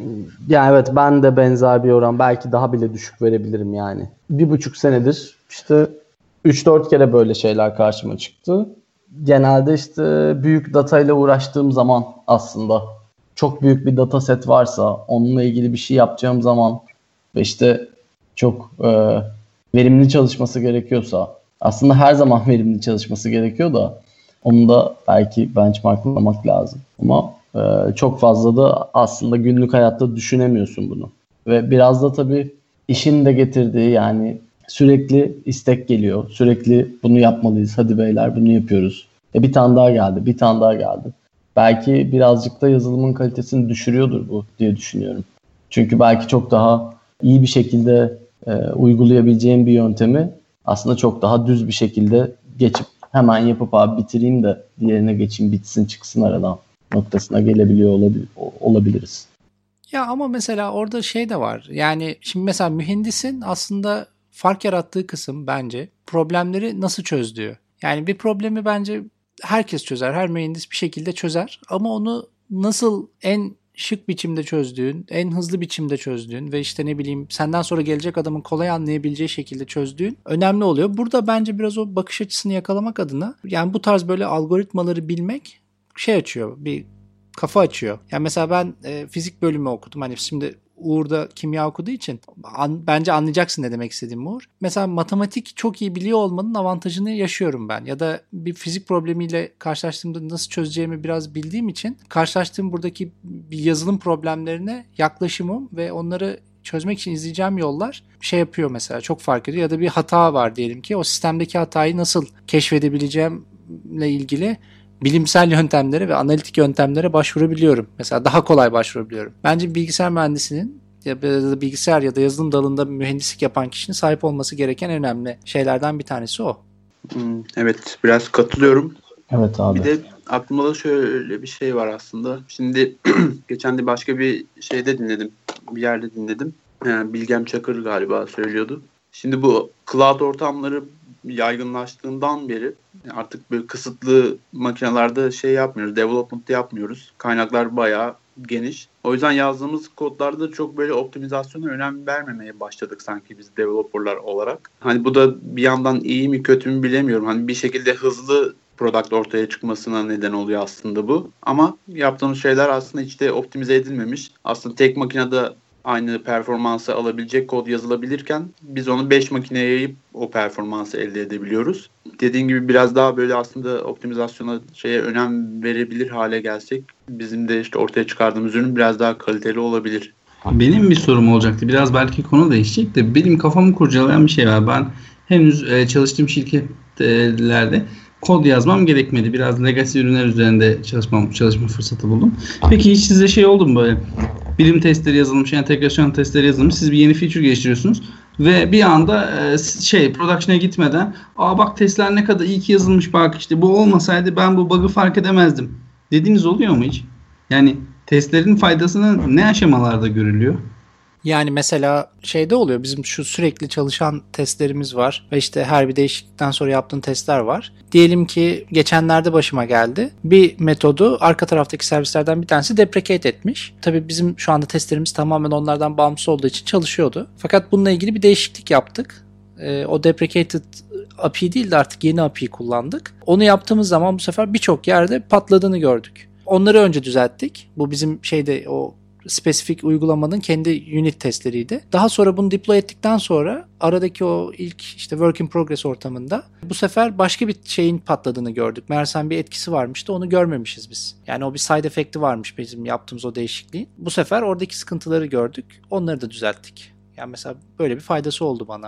Speaker 2: Ya evet ben de benzer bir oran belki daha bile düşük verebilirim yani. Bir buçuk senedir işte üç dört kere böyle şeyler karşıma çıktı. Genelde işte büyük datayla uğraştığım zaman aslında çok büyük bir dataset varsa onunla ilgili bir şey yapacağım zaman ve işte çok e, verimli çalışması gerekiyorsa aslında her zaman verimli çalışması gerekiyor da onu da belki benchmarklamak lazım. Ama e, çok fazla da aslında günlük hayatta düşünemiyorsun bunu. Ve biraz da tabii işin de getirdiği yani sürekli istek geliyor. Sürekli bunu yapmalıyız. Hadi beyler bunu yapıyoruz. E bir tane daha geldi. Bir tane daha geldi. Belki birazcık da yazılımın kalitesini düşürüyordur bu diye düşünüyorum. Çünkü belki çok daha iyi bir şekilde e, uygulayabileceğim bir yöntemi aslında çok daha düz bir şekilde geçip hemen yapıp abi bitireyim de diğerine geçeyim bitsin çıksın aradan noktasına gelebiliyor olabil- olabiliriz.
Speaker 1: Ya ama mesela orada şey de var. Yani şimdi mesela mühendisin aslında fark yarattığı kısım bence problemleri nasıl çözdüğü. Yani bir problemi bence herkes çözer. Her mühendis bir şekilde çözer. Ama onu nasıl en şık biçimde çözdüğün, en hızlı biçimde çözdüğün ve işte ne bileyim senden sonra gelecek adamın kolay anlayabileceği şekilde çözdüğün önemli oluyor. Burada bence biraz o bakış açısını yakalamak adına yani bu tarz böyle algoritmaları bilmek şey açıyor, bir kafa açıyor. Yani mesela ben e, fizik bölümü okudum. Hani şimdi Uğur da kimya okuduğu için an, bence anlayacaksın ne demek istediğim Uğur. Mesela matematik çok iyi biliyor olmanın avantajını yaşıyorum ben. Ya da bir fizik problemiyle karşılaştığımda nasıl çözeceğimi biraz bildiğim için karşılaştığım buradaki bir yazılım problemlerine yaklaşımım ve onları çözmek için izleyeceğim yollar şey yapıyor mesela çok fark ediyor. Ya da bir hata var diyelim ki o sistemdeki hatayı nasıl keşfedebileceğimle ilgili bilimsel yöntemlere ve analitik yöntemlere başvurabiliyorum. Mesela daha kolay başvurabiliyorum. Bence bilgisayar mühendisinin ya da bilgisayar ya da yazılım dalında mühendislik yapan kişinin sahip olması gereken önemli şeylerden bir tanesi o.
Speaker 5: Hmm, evet, biraz katılıyorum.
Speaker 2: Evet abi.
Speaker 5: Bir de aklımda da şöyle bir şey var aslında. Şimdi geçen de başka bir şeyde dinledim. Bir yerde dinledim. Yani Bilgem Çakır galiba söylüyordu. Şimdi bu cloud ortamları yaygınlaştığından beri artık böyle kısıtlı makinelerde şey yapmıyoruz, development yapmıyoruz. Kaynaklar bayağı geniş. O yüzden yazdığımız kodlarda çok böyle optimizasyona önem vermemeye başladık sanki biz developerlar olarak. Hani bu da bir yandan iyi mi kötü mü bilemiyorum. Hani bir şekilde hızlı product ortaya çıkmasına neden oluyor aslında bu. Ama yaptığımız şeyler aslında hiç de optimize edilmemiş. Aslında tek makinede aynı performansı alabilecek kod yazılabilirken biz onu beş makineye yayıp o performansı elde edebiliyoruz. Dediğim gibi biraz daha böyle aslında optimizasyona şeye önem verebilir hale gelsek bizim de işte ortaya çıkardığımız ürün biraz daha kaliteli olabilir.
Speaker 4: Benim bir sorum olacaktı. Biraz belki konu değişecek de benim kafamı kurcalayan bir şey var. Ben henüz e, çalıştığım şirketlerde kod yazmam gerekmedi. Biraz legacy ürünler üzerinde çalışmam, çalışma fırsatı buldum. Peki hiç size şey oldu mu böyle? Birim testleri yazılmış, entegrasyon testleri yazılmış. Siz bir yeni feature geliştiriyorsunuz ve bir anda e, şey production'a gitmeden aa bak testler ne kadar iyi ki yazılmış bak işte bu olmasaydı ben bu bug'ı fark edemezdim dediğiniz oluyor mu hiç? Yani testlerin faydasını ne aşamalarda görülüyor?
Speaker 1: Yani mesela şeyde oluyor bizim şu sürekli çalışan testlerimiz var ve işte her bir değişiklikten sonra yaptığın testler var. Diyelim ki geçenlerde başıma geldi. Bir metodu arka taraftaki servislerden bir tanesi deprecate etmiş. Tabii bizim şu anda testlerimiz tamamen onlardan bağımsız olduğu için çalışıyordu. Fakat bununla ilgili bir değişiklik yaptık. Ee, o deprecated A P I değil de artık yeni A P I kullandık. Onu yaptığımız zaman bu sefer birçok yerde patladığını gördük. Onları önce düzelttik. Bu bizim şeyde o spesifik uygulamanın kendi unit testleriydi. Daha sonra bunu deploy ettikten sonra aradaki o ilk işte work in progress ortamında bu sefer başka bir şeyin patladığını gördük. Meğersem bir etkisi varmış da onu görmemişiz biz. Yani o bir side effect'i varmış bizim yaptığımız o değişikliğin. Bu sefer oradaki sıkıntıları gördük. Onları da düzelttik. Yani mesela böyle bir faydası oldu bana.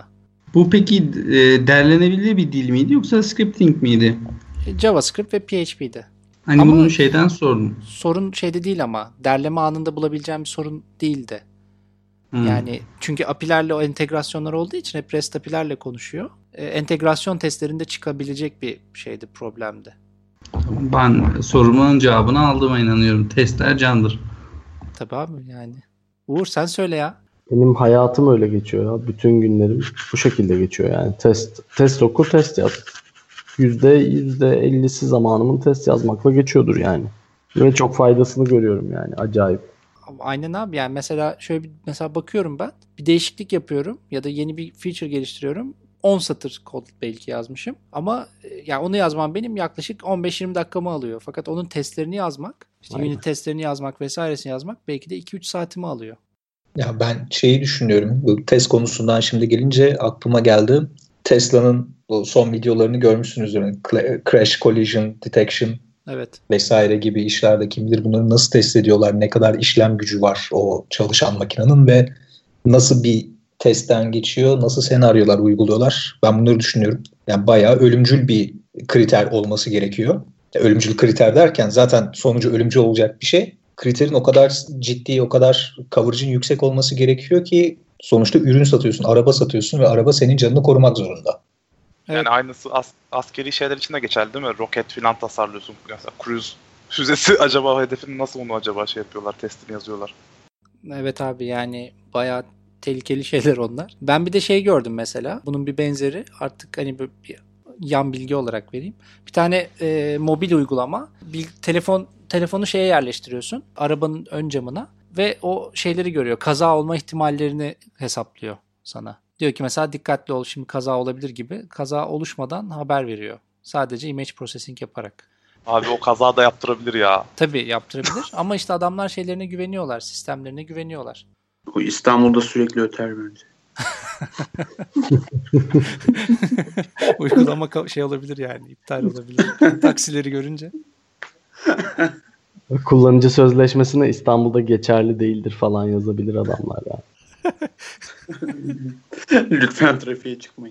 Speaker 4: Bu peki e, derlenebilir bir dil miydi yoksa scripting miydi?
Speaker 1: JavaScript ve P H P'de.
Speaker 4: Hani
Speaker 1: Ama
Speaker 4: bunu şeyden sordum.
Speaker 1: Sorun şeyde değil ama derleme anında bulabileceğim bir sorun değildi.
Speaker 4: Hmm.
Speaker 1: Yani çünkü A P I'lerle o entegrasyonlar olduğu için hep REST A P I'lerle konuşuyor. Ee, entegrasyon testlerinde çıkabilecek bir şeydi, problemdi.
Speaker 4: Ben sorumun cevabını aldığıma inanıyorum. Testler candır.
Speaker 1: Tabii abi yani. Uğur sen söyle ya.
Speaker 2: Benim hayatım öyle geçiyor ya. Bütün günlerim bu şekilde geçiyor yani. Test test oku, test yaz. Yüzde yüzde ellisi zamanımın test yazmakla geçiyordur yani. Ve çok faydasını görüyorum yani. Acayip.
Speaker 1: Aynen abi, yani mesela şöyle bir mesela bakıyorum ben. Bir değişiklik yapıyorum ya da yeni bir feature geliştiriyorum. on satır kod belki yazmışım. Ama yani onu yazmam benim yaklaşık on beş yirmi dakikamı alıyor. Fakat onun testlerini yazmak, işte
Speaker 2: Aynen.
Speaker 1: unit testlerini yazmak vesairesini yazmak belki de iki üç saatimi alıyor.
Speaker 7: Ya ben şeyi düşünüyorum. Bu test konusundan şimdi gelince aklıma geldi. Tesla'nın bu son videolarını görmüşsünüzdür. Yani Crash, Collision, Detection
Speaker 1: Evet.
Speaker 7: vesaire gibi işlerde kim bilir bunları nasıl test ediyorlar, ne kadar işlem gücü var o çalışan makinenin ve nasıl bir testten geçiyor, nasıl senaryolar uyguluyorlar. Ben bunları düşünüyorum. Yani bayağı ölümcül bir kriter olması gerekiyor. Ya ölümcül kriter derken zaten sonucu ölümcül olacak bir şey. Kriterin o kadar ciddi, o kadar coverage'ın yüksek olması gerekiyor ki sonuçta ürün satıyorsun, araba satıyorsun ve araba senin canını korumak zorunda.
Speaker 1: Evet.
Speaker 3: Yani aynısı as- askeri şeyler için de geçerli değil mi? Roket filan tasarlıyorsun. Mesela cruise füzesi acaba hedefini nasıl onu acaba şey yapıyorlar, testini yazıyorlar.
Speaker 1: Evet abi, yani bayağı tehlikeli şeyler onlar. Ben bir de şey gördüm mesela. Bunun bir benzeri, artık hani bir yan bilgi olarak vereyim. Bir tane e, mobil uygulama. Bir telefon telefonu şeye yerleştiriyorsun. Arabanın ön camına ve o şeyleri görüyor. Kaza olma ihtimallerini hesaplıyor sana. Diyor ki mesela dikkatli ol, şimdi kaza olabilir gibi. Kaza oluşmadan haber veriyor. Sadece image processing yaparak.
Speaker 3: Abi o kaza da yaptırabilir ya.
Speaker 1: Tabii yaptırabilir ama işte adamlar şeylerine güveniyorlar, sistemlerine güveniyorlar.
Speaker 5: Bu İstanbul'da sürekli öter bence.
Speaker 1: Uygulama ka- şey olabilir yani, iptal olabilir. Taksileri görünce.
Speaker 2: Kullanıcı sözleşmesine İstanbul'da geçerli değildir falan yazabilir adamlar ya.
Speaker 5: Lütfen trafiğe çıkmayın.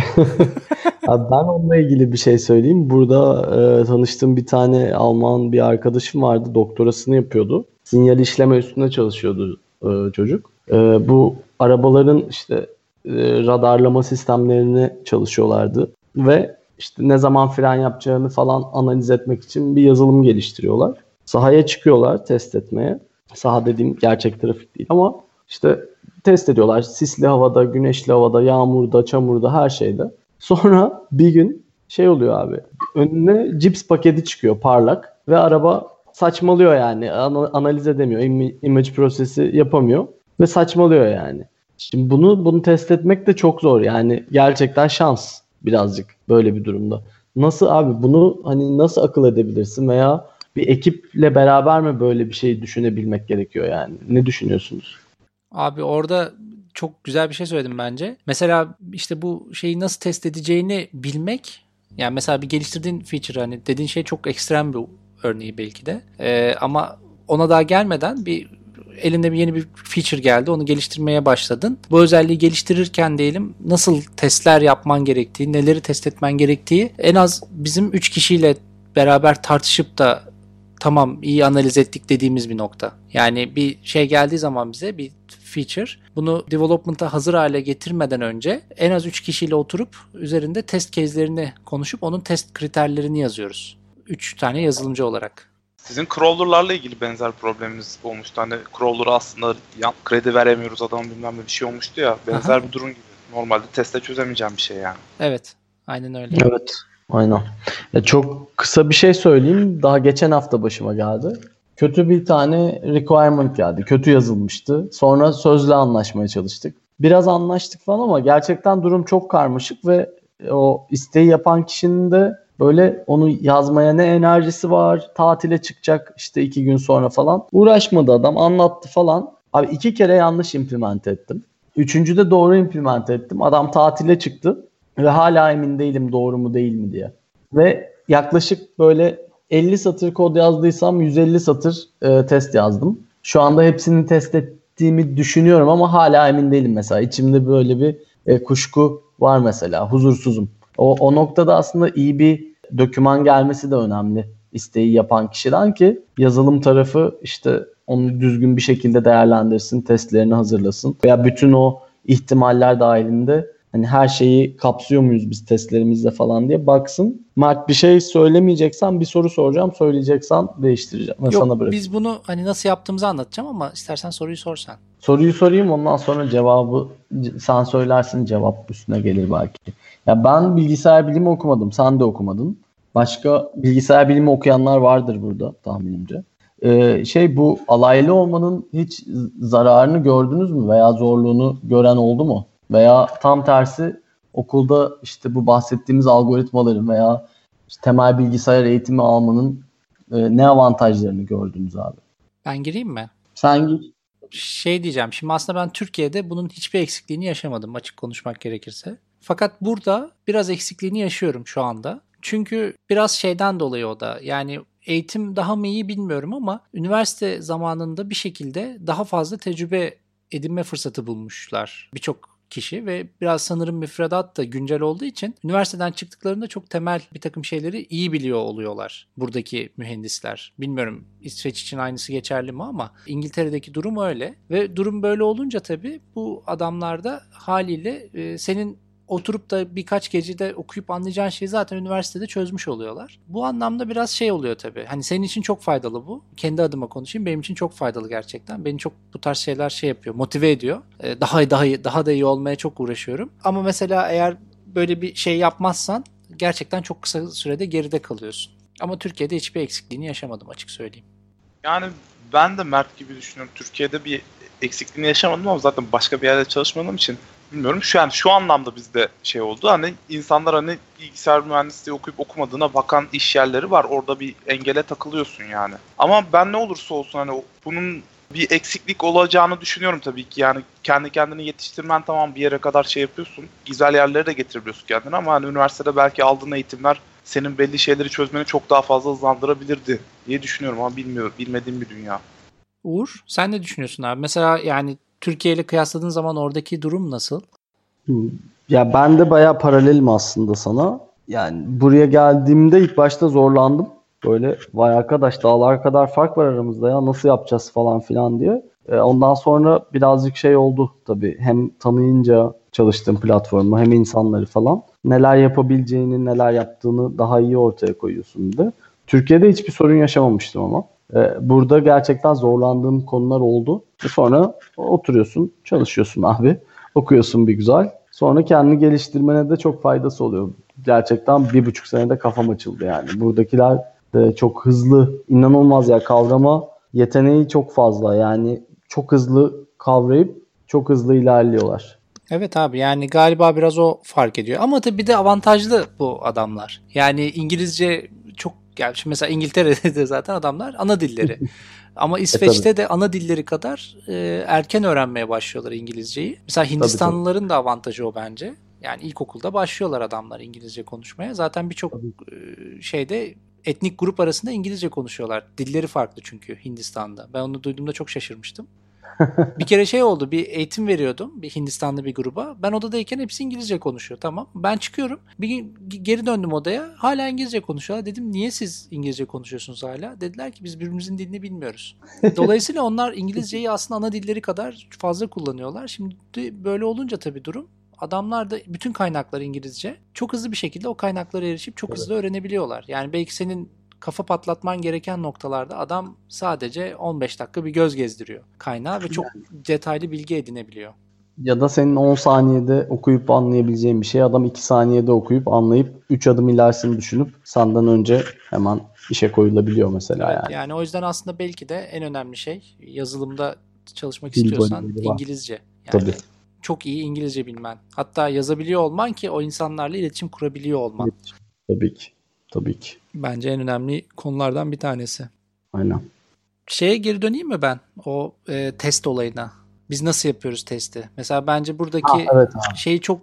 Speaker 2: Abi ben onunla ilgili bir şey söyleyeyim. Burada e, tanıştığım bir tane Alman bir arkadaşım vardı. Doktorasını yapıyordu. Sinyal işleme üstünde çalışıyordu e, çocuk. E, bu arabaların işte e, radarlama sistemlerini çalışıyorlardı. Ve işte ne zaman fren yapacağını falan analiz etmek için bir yazılım geliştiriyorlar. Sahaya çıkıyorlar test etmeye. Saha dediğim gerçek trafik değil ama işte test ediyorlar. Sisli havada, güneşli havada, yağmurda, çamurda, her şeyde. Sonra bir gün şey oluyor abi. Önüne cips paketi çıkıyor parlak ve araba saçmalıyor yani. Ana- analiz edemiyor. Im- image prosesi yapamıyor ve saçmalıyor yani. Şimdi bunu bunu test etmek de çok zor. Yani gerçekten şans birazcık böyle bir durumda. Nasıl abi bunu hani nasıl akıl edebilirsin veya bir ekiple beraber mi böyle bir şey düşünebilmek gerekiyor yani? Ne düşünüyorsunuz?
Speaker 1: Abi orada çok güzel bir şey söyledim bence. Mesela işte bu şeyi nasıl test edeceğini bilmek. Yani mesela bir geliştirdiğin feature, hani dediğin şey çok ekstrem bir örneği belki de. Ee, ama ona daha gelmeden bir elinde bir yeni bir feature geldi. Onu geliştirmeye başladın. Bu özelliği geliştirirken diyelim nasıl testler yapman gerektiği, neleri test etmen gerektiği en az bizim üç kişiyle beraber tartışıp da tamam iyi analiz ettik dediğimiz bir nokta. Yani bir şey geldiği zaman bize bir feature, bunu development'a hazır hale getirmeden önce en az üç kişiyle oturup üzerinde test case'lerini konuşup onun test kriterlerini yazıyoruz. üç tane yazılımcı olarak.
Speaker 3: Sizin crawler'larla ilgili benzer probleminiz olmuştu. Hani crawler'a aslında yan, kredi veremiyoruz adamın bilmem ne bir şey olmuştu ya. Benzer bir durum gibi. Normalde testte çözemeyeceğim bir şey yani.
Speaker 1: Evet. Aynen öyle.
Speaker 2: Evet. Aynen. Ya çok kısa bir şey söyleyeyim. Daha geçen hafta başıma geldi. Kötü bir tane requirement geldi. Kötü yazılmıştı. Sonra sözle anlaşmaya çalıştık. Biraz anlaştık falan ama gerçekten durum çok karmaşık ve o isteği yapan kişinin de böyle onu yazmaya ne enerjisi var. Tatile çıkacak işte iki gün sonra falan. Uğraşmadı adam, anlattı falan. Abi iki kere yanlış implement ettim. Üçüncüde doğru implement ettim. Adam tatile çıktı. Ve hala emin değilim doğru mu değil mi diye. Ve yaklaşık böyle elli satır kod yazdıysam yüz elli satır e, test yazdım. Şu anda hepsini test ettiğimi düşünüyorum ama hala emin değilim mesela. İçimde böyle bir e, kuşku var mesela. Huzursuzum. O, o noktada aslında iyi bir doküman gelmesi de önemli. İsteği yapan kişiden ki yazılım tarafı işte onu düzgün bir şekilde değerlendirsin, testlerini hazırlasın. Veya bütün o ihtimaller dahilinde hani her şeyi kapsıyor muyuz biz testlerimizle falan diye baksın. Mert bir şey söylemeyeceksen bir soru soracağım. Söyleyeceksen değiştireceğim. Ve
Speaker 1: Yok
Speaker 2: sana bırakayım.
Speaker 1: biz bunu hani nasıl yaptığımızı anlatacağım ama istersen soruyu sorsan.
Speaker 2: Soruyu sorayım ondan sonra cevabı sen söylersin, cevap üstüne gelir belki. Ya ben bilgisayar bilimi okumadım. Sen de okumadın. Başka bilgisayar bilimi okuyanlar vardır burada tahminimce. Ee, şey bu alaylı olmanın hiç zararını gördünüz mü veya zorluğunu gören oldu mu? Veya tam tersi okulda işte bu bahsettiğimiz algoritmaların veya işte temel bilgisayar eğitimi almanın e, ne avantajlarını gördünüz abi?
Speaker 1: Ben gireyim mi?
Speaker 2: Sen gir.
Speaker 1: Şey diyeceğim. Şimdi aslında ben Türkiye'de bunun hiçbir eksikliğini yaşamadım açık konuşmak gerekirse. Fakat burada biraz eksikliğini yaşıyorum şu anda. Çünkü biraz şeyden dolayı o da. Yani eğitim daha mı iyi bilmiyorum ama üniversite zamanında bir şekilde daha fazla tecrübe edinme fırsatı bulmuşlar birçok kişi ve biraz sanırım müfredat da güncel olduğu için üniversiteden çıktıklarında çok temel bir takım şeyleri iyi biliyor oluyorlar buradaki mühendisler. Bilmiyorum İsveç için aynısı geçerli mi ama İngiltere'deki durum öyle ve durum böyle olunca tabii bu adamlar da haliyle e, senin oturup da birkaç gecede okuyup anlayacağın şeyi zaten üniversitede çözmüş oluyorlar. Bu anlamda biraz şey oluyor tabii. Hani senin için çok faydalı bu. Kendi adıma konuşayım. Benim için çok faydalı gerçekten. Beni çok bu tarz şeyler şey yapıyor, motive ediyor. Ee, daha daha iyi, daha da iyi olmaya çok uğraşıyorum. Ama mesela eğer böyle bir şey yapmazsan gerçekten çok kısa sürede geride kalıyorsun. Ama Türkiye'de hiçbir eksikliğini yaşamadım açık söyleyeyim.
Speaker 3: Yani ben de Mert gibi düşünüyorum. Türkiye'de bir eksikliğini yaşamadım ama zaten başka bir yerde çalışmadığım için bilmiyorum. Şu an şu anlamda bizde şey oldu. Hani insanlar hani bilgisayar mühendisliği okuyup okumadığına bakan iş yerleri var. Orada bir engele takılıyorsun yani. Ama ben ne olursa olsun hani bunun bir eksiklik olacağını düşünüyorum tabii ki. Yani kendi kendini yetiştirmen tamam bir yere kadar şey yapıyorsun. Güzel yerlere de getirebiliyorsun kendini ama hani üniversitede belki aldığın eğitimler senin belli şeyleri çözmeni çok daha fazla hızlandırabilirdi diye düşünüyorum ama bilmiyorum. Bilmediğim bir dünya.
Speaker 1: Uğur, sen ne düşünüyorsun abi? Mesela yani Türkiye ile kıyasladığın zaman oradaki durum nasıl?
Speaker 2: Ya ben de bayağı paralelim aslında sana. Yani buraya geldiğimde ilk başta zorlandım. Böyle vay arkadaş dağlar kadar fark var aramızda ya nasıl yapacağız falan filan diye. E, ondan sonra birazcık şey oldu tabii. Hem tanıyınca çalıştığım platformu hem insanları falan. Neler yapabileceğini, neler yaptığını daha iyi ortaya koyuyorsun bir de. Türkiye'de hiçbir sorun yaşamamıştım ama. Burada gerçekten zorlandığım konular oldu. Sonra oturuyorsun, çalışıyorsun abi. Okuyorsun bir güzel. Sonra kendini geliştirmene de çok faydası oluyor. Gerçekten bir buçuk senede kafam açıldı yani. Buradakiler de çok hızlı, inanılmaz ya kavrama yeteneği çok fazla. Yani çok hızlı kavrayıp çok hızlı ilerliyorlar.
Speaker 1: Evet abi yani galiba biraz o fark ediyor. Ama tabii bir de avantajlı bu adamlar. Yani İngilizce çok yani şimdi mesela İngiltere'de de zaten adamlar ana dilleri. Ama İsveç'te e, de ana dilleri kadar e, erken öğrenmeye başlıyorlar İngilizceyi. Mesela Hindistanlıların tabii, tabii. da avantajı o bence. Yani ilkokulda başlıyorlar adamlar İngilizce konuşmaya. Zaten birçok e, şeyde etnik grup arasında İngilizce konuşuyorlar. Dilleri farklı çünkü Hindistan'da. Ben onu duyduğumda çok şaşırmıştım. Bir kere şey oldu, bir eğitim veriyordum bir Hindistanlı bir gruba. Ben odadayken hepsi İngilizce konuşuyor, tamam. Ben çıkıyorum, bir gün geri döndüm odaya, hala İngilizce konuşuyorlar. Dedim niye siz İngilizce konuşuyorsunuz hala? Dediler ki biz birbirimizin dilini bilmiyoruz. Dolayısıyla onlar İngilizceyi aslında ana dilleri kadar fazla kullanıyorlar. Şimdi böyle olunca tabii durum, adamlar da bütün kaynaklar İngilizce. Çok hızlı bir şekilde o kaynaklara erişip çok hızlı öğrenebiliyorlar. Yani belki senin kafa patlatman gereken noktalarda adam sadece on beş dakika bir göz gezdiriyor kaynağı ve çok detaylı bilgi edinebiliyor.
Speaker 2: Ya da senin on saniyede okuyup anlayabileceğin bir şey adam iki saniyede okuyup anlayıp üç adım ilerisini düşünüp senden önce hemen işe koyulabiliyor mesela
Speaker 1: evet,
Speaker 2: yani.
Speaker 1: Yani o yüzden aslında belki de en önemli şey yazılımda çalışmak Dil istiyorsan İngilizce. Yani
Speaker 2: tabii.
Speaker 1: Çok iyi İngilizce bilmen. Hatta yazabiliyor olman ki o insanlarla iletişim kurabiliyor olman.
Speaker 2: Tabii ki. Tabii ki.
Speaker 1: Bence en önemli konulardan bir tanesi.
Speaker 2: Aynen.
Speaker 1: Şeye geri döneyim mi ben? O e, test olayına. Biz nasıl yapıyoruz testi? Mesela bence buradaki
Speaker 2: ha, evet,
Speaker 1: şeyi çok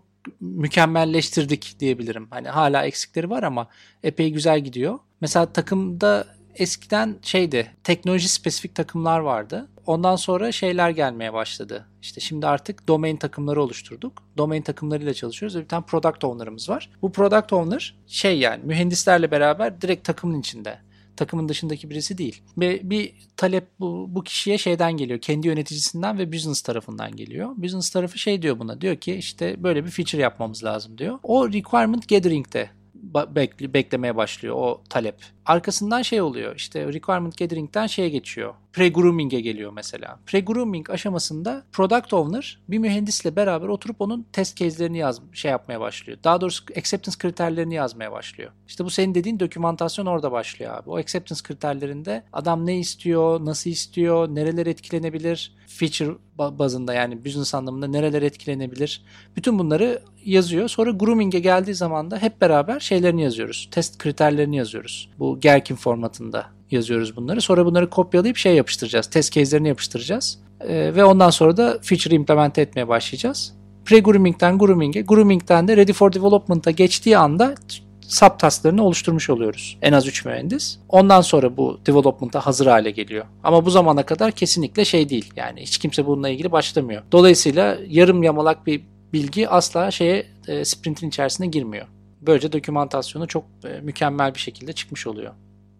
Speaker 1: mükemmelleştirdik diyebilirim. Hani hala eksikleri var ama epey güzel gidiyor. Mesela takımda eskiden şeydi, teknoloji spesifik takımlar vardı. Ondan sonra şeyler gelmeye başladı. İşte şimdi artık domain takımları oluşturduk. Domain takımlarıyla çalışıyoruz ve bir tane product owner'ımız var. Bu product owner şey yani mühendislerle beraber direkt takımın içinde. Takımın dışındaki birisi değil. Ve bir talep bu, bu kişiye şeyden geliyor. Kendi yöneticisinden ve business tarafından geliyor. Business tarafı şey diyor buna. Diyor ki işte böyle bir feature yapmamız lazım diyor. O requirement gathering'de bekle, beklemeye başlıyor o talep. Arkasından şey oluyor. İşte requirement gathering'den şeye geçiyor. Pre-grooming'e geliyor mesela. Pre-grooming aşamasında product owner bir mühendisle beraber oturup onun test case'lerini yaz, şey yapmaya başlıyor. Daha doğrusu acceptance kriterlerini yazmaya başlıyor. İşte bu senin dediğin dokümantasyon orada başlıyor abi. O acceptance kriterlerinde adam ne istiyor, nasıl istiyor, nereler etkilenebilir, feature bazında yani business anlamında nereler etkilenebilir. Bütün bunları yazıyor. Sonra grooming'e geldiği zaman da hep beraber şeylerini yazıyoruz. Test kriterlerini yazıyoruz. Bu Gherkin formatında yazıyoruz bunları. Sonra bunları kopyalayıp şey yapıştıracağız. Test case'lerini yapıştıracağız. Ee, ve ondan sonra da feature'ı implement etmeye başlayacağız. Pre-grooming'den grooming'e, grooming'den de ready for development'a geçtiği anda subtask'larını oluşturmuş oluyoruz. En az üç mühendis. Ondan sonra bu development'a hazır hale geliyor. Ama bu zamana kadar kesinlikle şey değil. Yani hiç kimse bununla ilgili başlamıyor. Dolayısıyla yarım yamalak bir bilgi asla şeye e, sprintin içerisine girmiyor. Böylece dokümantasyonu çok e, mükemmel bir şekilde çıkmış oluyor.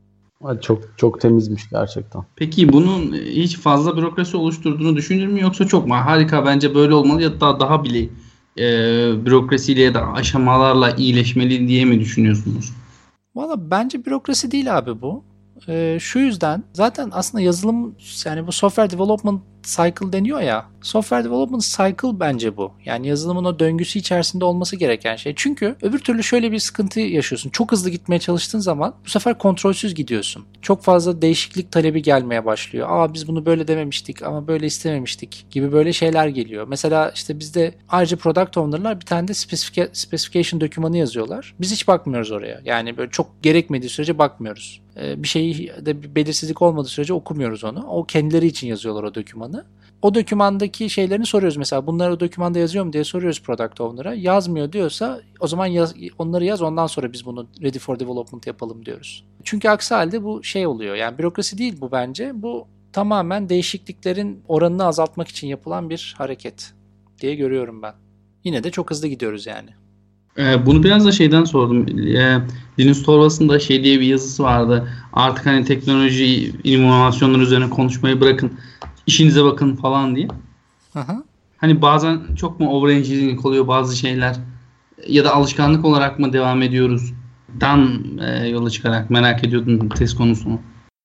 Speaker 2: Çok çok temizmiş gerçekten.
Speaker 4: Peki bunun hiç fazla bürokrasi oluşturduğunu düşünür mü yoksa çok mu? Harika, bence böyle olmalı ya da daha, daha bile e, bürokrasiyle ya da aşamalarla iyileşmeli diye mi düşünüyorsunuz?
Speaker 1: Valla bence bürokrasi değil abi bu. Ee, şu yüzden zaten aslında yazılım yani bu software development cycle deniyor ya. Software development cycle bence bu. Yani yazılımın o döngüsü içerisinde olması gereken şey. Çünkü öbür türlü şöyle bir sıkıntı yaşıyorsun. Çok hızlı gitmeye çalıştığın zaman bu sefer kontrolsüz gidiyorsun. Çok fazla değişiklik talebi gelmeye başlıyor. Aa biz bunu böyle dememiştik ama böyle istememiştik gibi böyle şeyler geliyor. Mesela işte bizde ayrıca product owner'lar bir tane de specific- specification dokümanı yazıyorlar. Biz hiç bakmıyoruz oraya. Yani böyle çok gerekmediği sürece bakmıyoruz. Ee, bir şeyi de bir belirsizlik olmadığı sürece okumuyoruz onu. O kendileri için yazıyorlar o dokümanı. O dokümandaki şeylerini soruyoruz mesela. Bunları o dokümanda yazıyor mu diye soruyoruz product owner'a. Yazmıyor diyorsa o zaman yaz, onları yaz ondan sonra biz bunu ready for development yapalım diyoruz. Çünkü aksi halde bu şey oluyor. Yani bürokrasi değil bu bence. Bu tamamen değişikliklerin oranını azaltmak için yapılan bir hareket diye görüyorum ben. Yine de çok hızlı gidiyoruz yani.
Speaker 4: Ee, bunu biraz da şeyden sordum. Ee, Linus Torvalds'ın da şey diye bir yazısı vardı. Artık hani teknoloji, inovasyonlar üzerine konuşmayı bırakın. İşinize bakın falan diye.
Speaker 1: Hı hı.
Speaker 4: Hani bazen çok mu overengineering oluyor bazı şeyler ya da alışkanlık olarak mı devam ediyoruz? Dan e, yola çıkarak merak ediyordum test konusunu.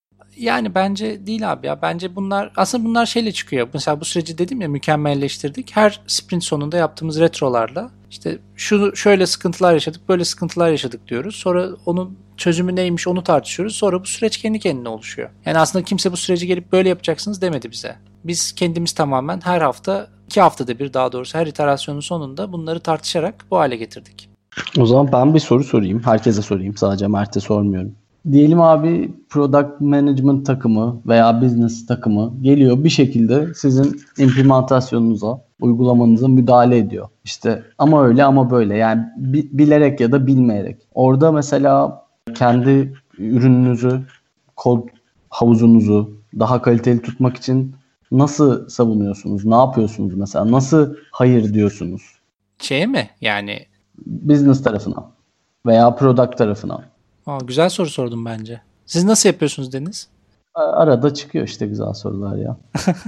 Speaker 1: Yani bence değil abi ya. Bence bunlar aslında bunlar şeyle çıkıyor. Mesela bu süreci dedim ya mükemmelleştirdik. Her sprint sonunda yaptığımız retrolarla işte şu şöyle sıkıntılar yaşadık, böyle sıkıntılar yaşadık diyoruz. Sonra onun çözümü neymiş onu tartışıyoruz. Sonra bu süreç kendi kendine oluşuyor. Yani aslında kimse bu süreci gelip böyle yapacaksınız demedi bize. Biz kendimiz tamamen her hafta, iki haftada bir daha doğrusu her iterasyonun sonunda bunları tartışarak bu hale getirdik.
Speaker 2: O zaman ben bir soru sorayım. Herkese sorayım. Sadece Mert'e sormuyorum. Diyelim abi product management takımı veya business takımı geliyor bir şekilde sizin implementasyonunuza, uygulamanıza müdahale ediyor. İşte ama öyle ama böyle yani bilerek ya da bilmeyerek. Orada mesela kendi ürününüzü, kod havuzunuzu daha kaliteli tutmak için nasıl savunuyorsunuz? Ne yapıyorsunuz mesela? Nasıl hayır diyorsunuz?
Speaker 1: Şeye mi? Yani
Speaker 2: business tarafına veya product tarafına.
Speaker 1: Aa, güzel soru sordum bence. Siz nasıl yapıyorsunuz Deniz?
Speaker 2: Arada çıkıyor işte güzel sorular ya.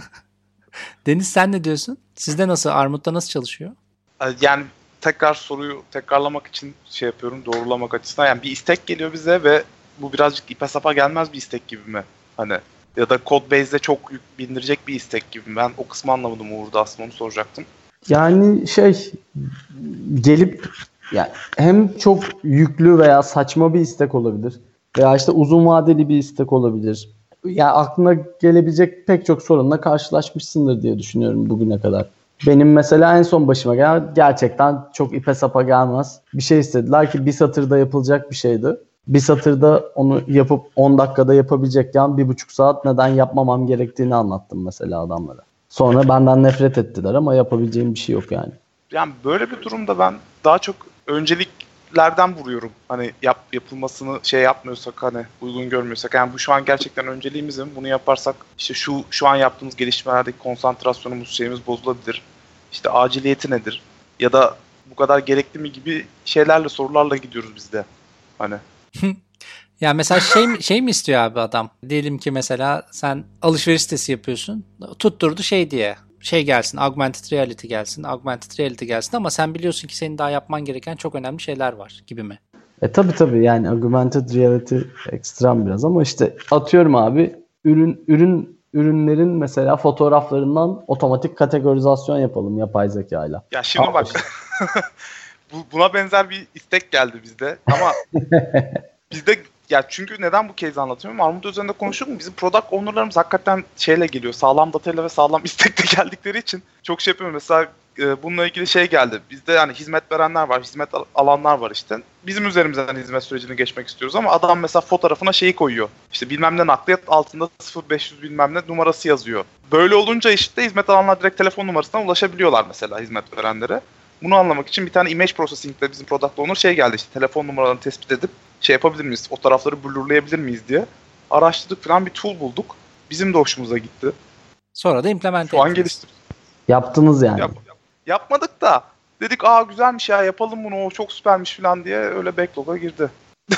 Speaker 1: Deniz sen ne diyorsun? Sizde nasıl? Armut'ta nasıl çalışıyor?
Speaker 3: Yani tekrar soruyu tekrarlamak için şey yapıyorum, doğrulamak açısından. Yani bir istek geliyor bize ve bu birazcık ipe sapa gelmez bir istek gibi mi? Hani ya da Codebase'de çok yük bindirecek bir istek gibi mi? Ben o kısmı anlamadım Uğur'da aslında onu soracaktım.
Speaker 2: Yani şey gelip yani hem çok yüklü veya saçma bir istek olabilir veya işte uzun vadeli bir istek olabilir. Yani aklına gelebilecek pek çok sorunla karşılaşmışsındır diye düşünüyorum bugüne kadar. Benim mesela en son başıma gelen gerçekten çok ipe sapa gelmez. Bir şey istediler ki bir satırda yapılacak bir şeydi. Bir satırda onu yapıp on dakikada yapabilecekken bir buçuk saat neden yapmamam gerektiğini anlattım mesela adamlara. Sonra benden nefret ettiler ama yapabileceğim bir şey yok yani.
Speaker 3: Yani böyle bir durumda ben daha çok öncelik lerden vuruyorum. Hani yap, yapılmasını şey yapmıyorsak, hani uygun görmüyorsak. Yani bu şu an gerçekten önceliğimizin. Bunu yaparsak işte şu şu an yaptığımız gelişmelerdeki konsantrasyonumuz, şeyimiz bozulabilir. İşte aciliyeti nedir? Ya da bu kadar gerekli mi gibi şeylerle, sorularla gidiyoruz biz de. Hani.
Speaker 1: Ya mesela şey şey mi istiyor abi adam? Diyelim ki mesela sen alışveriş sitesi yapıyorsun. Tutturdu şey diye. Şey gelsin, augmented reality gelsin, augmented reality gelsin ama sen biliyorsun ki senin daha yapman gereken çok önemli şeyler var gibi mi?
Speaker 2: E tabii tabii yani augmented reality ekstrem biraz ama işte atıyorum abi ürün ürün ürünlerin mesela fotoğraflarından otomatik kategorizasyon yapalım yapay zekayla.
Speaker 3: Ya şimdi
Speaker 2: Aa,
Speaker 3: bak bu, buna benzer bir istek geldi bizde ama bizde ya çünkü neden bu case anlatıyorum? Armut üzerinde konuştuk mu? Bizim product owner'larımız hakikaten şeyle geliyor. Sağlam datayla ve sağlam istekle geldikleri için çok şey yapıyorum. Mesela e, bununla ilgili şey geldi. Bizde yani hizmet verenler var, hizmet alanlar var işte. Bizim üzerimizden hizmet sürecini geçmek istiyoruz ama adam mesela fotoğrafına şeyi koyuyor. İşte bilmem ne nakliyat altında sıfır beş yüz bilmem ne numarası yazıyor. Böyle olunca işte hizmet alanlar direkt telefon numarasından ulaşabiliyorlar mesela hizmet verenlere. Bunu anlamak için bir tane image processing'de bizim product owner şey geldi işte telefon numaralarını tespit edip şey yapabilir miyiz, o tarafları blurlayabilir miyiz diye araştırdık falan bir tool bulduk. Bizim de hoşumuza gitti.
Speaker 1: Sonra da implement
Speaker 3: Şu an geliştirdik.
Speaker 2: Yaptınız yani.
Speaker 3: Yap, yapmadık da dedik aa güzelmiş ya yapalım bunu o çok süpermiş falan diye öyle backlog'a girdi.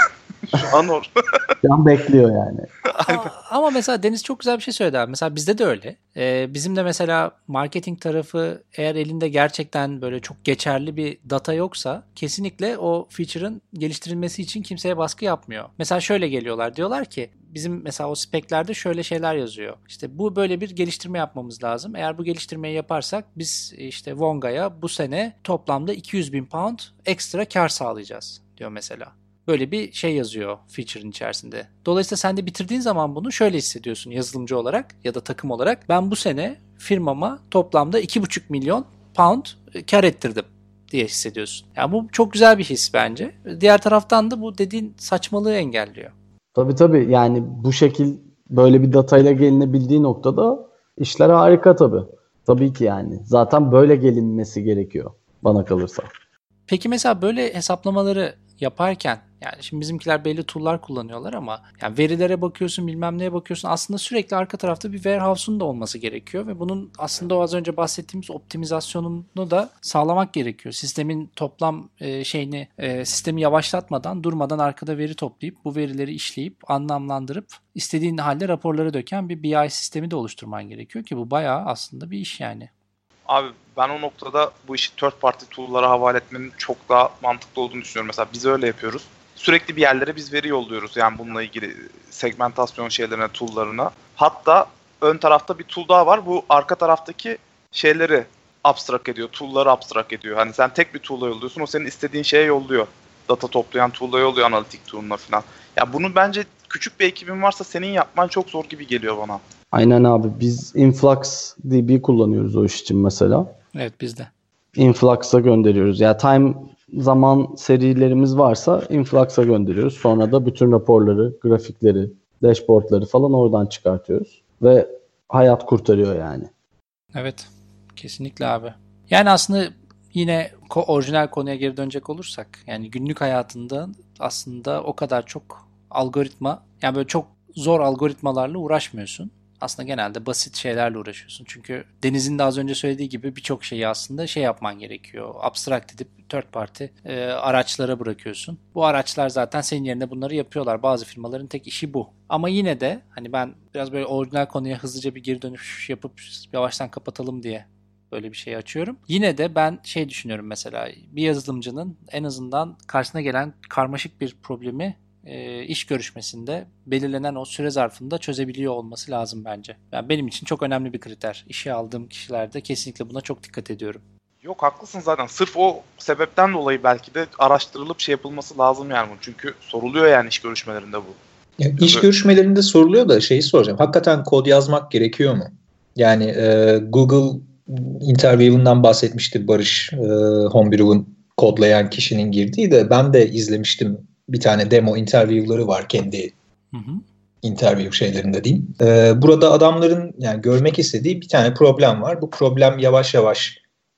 Speaker 3: Şu an or.
Speaker 2: Şu an bekliyor yani.
Speaker 1: Ama, ama mesela Deniz çok güzel bir şey söyledi abi. Mesela bizde de öyle. Ee, bizim de mesela marketing tarafı eğer elinde gerçekten böyle çok geçerli bir data yoksa kesinlikle o feature'ın geliştirilmesi için kimseye baskı yapmıyor. Mesela şöyle geliyorlar diyorlar ki bizim mesela o speklerde şöyle şeyler yazıyor. İşte bu böyle bir geliştirme yapmamız lazım. Eğer bu geliştirmeyi yaparsak biz işte Vonga'ya bu sene toplamda iki yüz bin pound ekstra kar sağlayacağız diyor mesela. Böyle bir şey yazıyor feature'ın içerisinde. Dolayısıyla sen de bitirdiğin zaman bunu şöyle hissediyorsun yazılımcı olarak ya da takım olarak. Ben bu sene firmama toplamda iki buçuk milyon pound kar ettirdim diye hissediyorsun. Yani bu çok güzel bir his bence. Diğer taraftan da bu dediğin saçmalığı engelliyor.
Speaker 2: Tabii tabii yani bu şekil böyle bir datayla gelinebildiği noktada işler harika tabii. Tabii ki yani. Zaten böyle gelinmesi gerekiyor bana kalırsa.
Speaker 1: Peki mesela böyle hesaplamaları yaparken yani şimdi bizimkiler belli tool'lar kullanıyorlar ama yani verilere bakıyorsun bilmem neye bakıyorsun aslında sürekli arka tarafta bir warehouse'un da olması gerekiyor ve bunun aslında o az önce bahsettiğimiz optimizasyonunu da sağlamak gerekiyor. Sistemin toplam e, şeyini e, sistemi yavaşlatmadan durmadan arkada veri toplayıp bu verileri işleyip anlamlandırıp istediğin halde raporları döken bir B I sistemi de oluşturman gerekiyor ki bu bayağı aslında bir iş yani.
Speaker 3: Abi ben o noktada bu işi third party tool'lara havale etmenin çok daha mantıklı olduğunu düşünüyorum. Mesela biz öyle yapıyoruz. Sürekli bir yerlere biz veri yolluyoruz. Yani bununla ilgili segmentasyon şeylerine, tool'larına. Hatta ön tarafta bir tool daha var. Bu arka taraftaki şeyleri abstract ediyor. Tool'ları abstract ediyor. Hani sen tek bir tool'a yolluyorsun. O senin istediğin şeye yolluyor. Data toplayan tool'a yolluyor. Analitik tool'una falan. Ya bunu bence küçük bir ekibin varsa senin yapman çok zor gibi geliyor bana.
Speaker 2: Aynen abi. Biz InfluxDB kullanıyoruz o iş için mesela.
Speaker 1: Evet biz de.
Speaker 2: Influx'a gönderiyoruz. Ya yani time zaman serilerimiz varsa Influx'a gönderiyoruz. Sonra da bütün raporları, grafikleri, dashboardları falan oradan çıkartıyoruz. Ve hayat kurtarıyor yani.
Speaker 1: Evet. Kesinlikle abi. Yani aslında yine ko- orijinal konuya geri dönecek olursak yani günlük hayatında aslında o kadar çok algoritma yani böyle çok zor algoritmalarla uğraşmıyorsun. Aslında genelde basit şeylerle uğraşıyorsun. Çünkü Deniz'in de az önce söylediği gibi birçok şeyi aslında şey yapman gerekiyor. Abstract edip third party e, araçlara bırakıyorsun. Bu araçlar zaten senin yerine bunları yapıyorlar. Bazı firmaların tek işi bu. Ama yine de hani ben biraz böyle orijinal konuya hızlıca bir geri dönüş yapıp yavaştan kapatalım diye böyle bir şey açıyorum. Yine de ben şey düşünüyorum mesela bir yazılımcının en azından karşısına gelen karmaşık bir problemi E, iş görüşmesinde belirlenen o süre zarfında çözebiliyor olması lazım bence. Yani benim için çok önemli bir kriter. İşe aldığım kişilerde kesinlikle buna çok dikkat ediyorum.
Speaker 3: Yok haklısın zaten. Sırf o sebepten dolayı belki de araştırılıp şey yapılması lazım yani bu. Çünkü soruluyor yani iş görüşmelerinde bu.
Speaker 7: Ya, iş görüşmelerinde soruluyor da şeyi soracağım. Hakikaten kod yazmak gerekiyor mu? Yani e, Google interview'undan bahsetmişti Barış. E, Homebrew'un kodlayan kişinin girdiği de ben de izlemiştim. Bir tane demo interview'ları var kendi hı hı. interview şeylerinde diyeyim. Ee, burada adamların yani görmek istediği bir tane problem var. Bu problem yavaş yavaş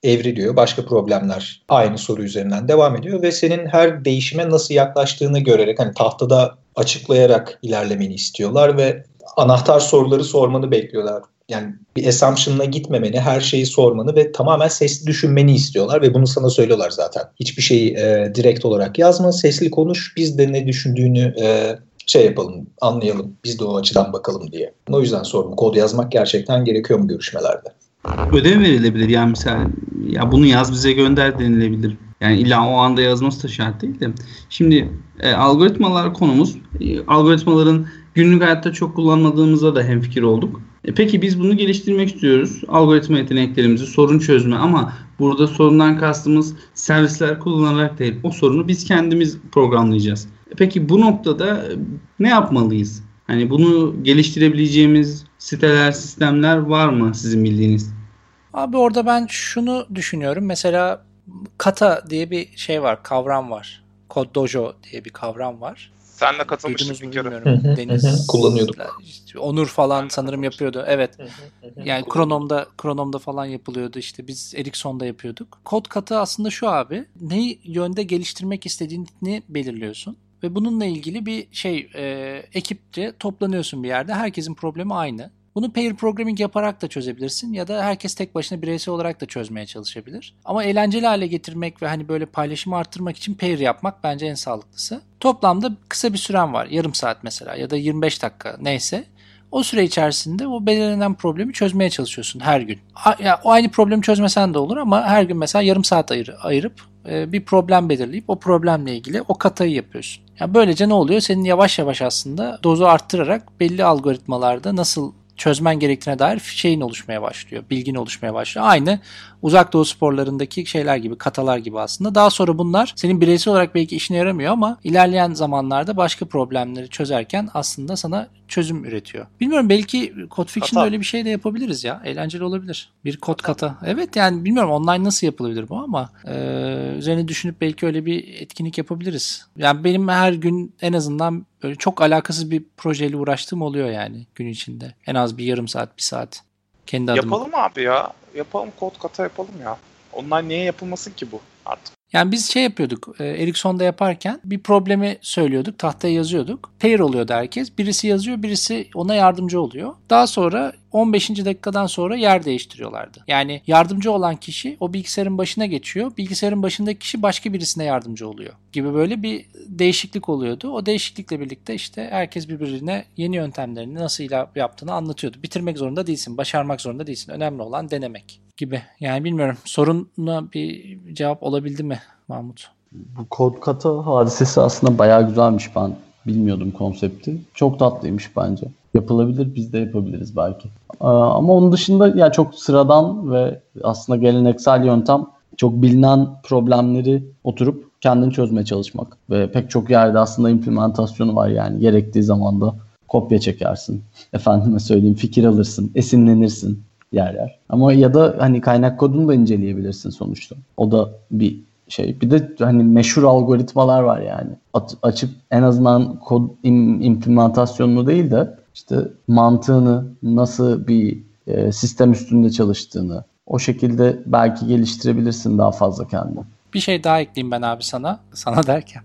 Speaker 7: evriliyor. Başka problemler aynı soru üzerinden devam ediyor ve senin her değişime nasıl yaklaştığını görerek hani tahtada açıklayarak ilerlemeni istiyorlar ve anahtar soruları sormanı bekliyorlar. Yani bir assumption'la gitmemeni, her şeyi sormanı ve tamamen sesli düşünmeni istiyorlar ve bunu sana söylüyorlar zaten. Hiçbir şeyi e, direkt olarak yazma, sesli konuş, biz de ne düşündüğünü e, şey yapalım, anlayalım, biz de o açıdan bakalım diye. O yüzden sordum, kod yazmak gerçekten gerekiyor mu görüşmelerde?
Speaker 4: Ödev verilebilir yani mesela ya bunu yaz bize gönder denilebilir. Yani illa o anda yazması da şart değil de. Şimdi e, algoritmalar konumuz. E, algoritmaların günlük hayatta çok kullanmadığımızda da hemfikir olduk. E, peki biz bunu geliştirmek istiyoruz. Algoritma yeteneklerimizi, sorun çözme ama burada sorundan kastımız servisler kullanarak değil. O sorunu biz kendimiz programlayacağız. E, peki bu noktada ne yapmalıyız? Hani bunu geliştirebileceğimiz siteler, sistemler var mı sizin bildiğiniz?
Speaker 1: Abi orada ben şunu düşünüyorum. Mesela kata diye bir şey var, kavram var. Code Dojo diye bir kavram var.
Speaker 3: Senle katılmıştık
Speaker 1: Duydunuz mu
Speaker 3: bir kere.
Speaker 1: bilmiyorum.
Speaker 7: Hı hı,
Speaker 1: Deniz
Speaker 7: hı hı. Kullanıyorduk.
Speaker 1: işte Onur falan sanırım yapıyordu. Evet.
Speaker 7: Hı hı, hı hı.
Speaker 1: Yani Chronome'da Chronome'da falan yapılıyordu. İşte biz Ericsson'da yapıyorduk. Kod katı aslında şu abi. Ne yönde geliştirmek istediğini belirliyorsun. Ve bununla ilgili bir şey e, ekipçe toplanıyorsun bir yerde. Herkesin problemi aynı. Bunu pair programming yaparak da çözebilirsin ya da herkes tek başına bireysel olarak da çözmeye çalışabilir. Ama eğlenceli hale getirmek ve hani böyle paylaşımı arttırmak için pair yapmak bence en sağlıklısı. Toplamda kısa bir süren var. Yarım saat mesela ya da yirmi beş dakika neyse. O süre içerisinde o belirlenen problemi çözmeye çalışıyorsun her gün. A- ya, o aynı problemi çözmesen de olur ama her gün mesela yarım saat ayır, ayırıp e, bir problem belirleyip o problemle ilgili o katayı yapıyorsun. Yani böylece ne oluyor? Senin yavaş yavaş aslında dozu arttırarak belli algoritmalarda nasıl çözmen gerektiğine dair şeyin oluşmaya başlıyor. Bilgin oluşmaya başlıyor. Aynı uzak doğu sporlarındaki şeyler gibi, katalar gibi aslında. Daha sonra bunlar senin bireysel olarak belki işine yaramıyor ama ilerleyen zamanlarda başka problemleri çözerken aslında sana çözüm üretiyor. Bilmiyorum, belki Code Fiction'da öyle bir şey de yapabiliriz ya. Eğlenceli olabilir. Bir kod kata. Evet yani bilmiyorum online nasıl yapılabilir bu ama e, üzerine düşünüp belki öyle bir etkinlik yapabiliriz. Yani benim her gün en azından böyle çok alakasız bir projeyle uğraştığım oluyor yani gün içinde. En az bir yarım saat, bir saat. Kendi adıma.
Speaker 3: Yapalım abi ya. Yapalım, kod kata yapalım ya. Online niye yapılmasın ki bu artık?
Speaker 1: Yani biz şey yapıyorduk, e, Ericsson'da yaparken bir problemi söylüyorduk, tahtaya yazıyorduk. Pair oluyordu herkes. Birisi yazıyor, birisi ona yardımcı oluyor. Daha sonra on beşinci dakikadan sonra yer değiştiriyorlardı. Yani yardımcı olan kişi o bilgisayarın başına geçiyor. Bilgisayarın başındaki kişi başka birisine yardımcı oluyor gibi böyle bir değişiklik oluyordu. O değişiklikle birlikte işte herkes birbirine yeni yöntemlerini nasıl yaptığını anlatıyordu. Bitirmek zorunda değilsin, başarmak zorunda değilsin. Önemli olan denemek gibi. Yani bilmiyorum, soruna bir cevap olabildi mi Mahmut?
Speaker 2: Bu kod kata hadisesi aslında bayağı güzelmiş, ben bilmiyordum konsepti. Çok tatlıymış bence. Yapılabilir, biz de yapabiliriz belki. Ee, ama onun dışında ya çok sıradan ve aslında geleneksel yöntem çok bilinen problemleri oturup kendini çözmeye çalışmak. Ve pek çok yerde aslında implementasyonu var yani gerektiği zaman da kopya çekersin. Efendime söyleyeyim fikir alırsın, esinlenirsin yer yer. Ama ya da hani kaynak kodunu da inceleyebilirsin sonuçta. O da bir şey. Bir de hani meşhur algoritmalar var yani. At, açıp en azından kod im, implementasyonunu değil de işte mantığını, nasıl bir e, sistem üstünde çalıştığını o şekilde belki geliştirebilirsin daha fazla kendini.
Speaker 1: Bir şey daha ekleyeyim ben abi sana. Sana derken.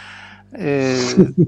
Speaker 1: Ee,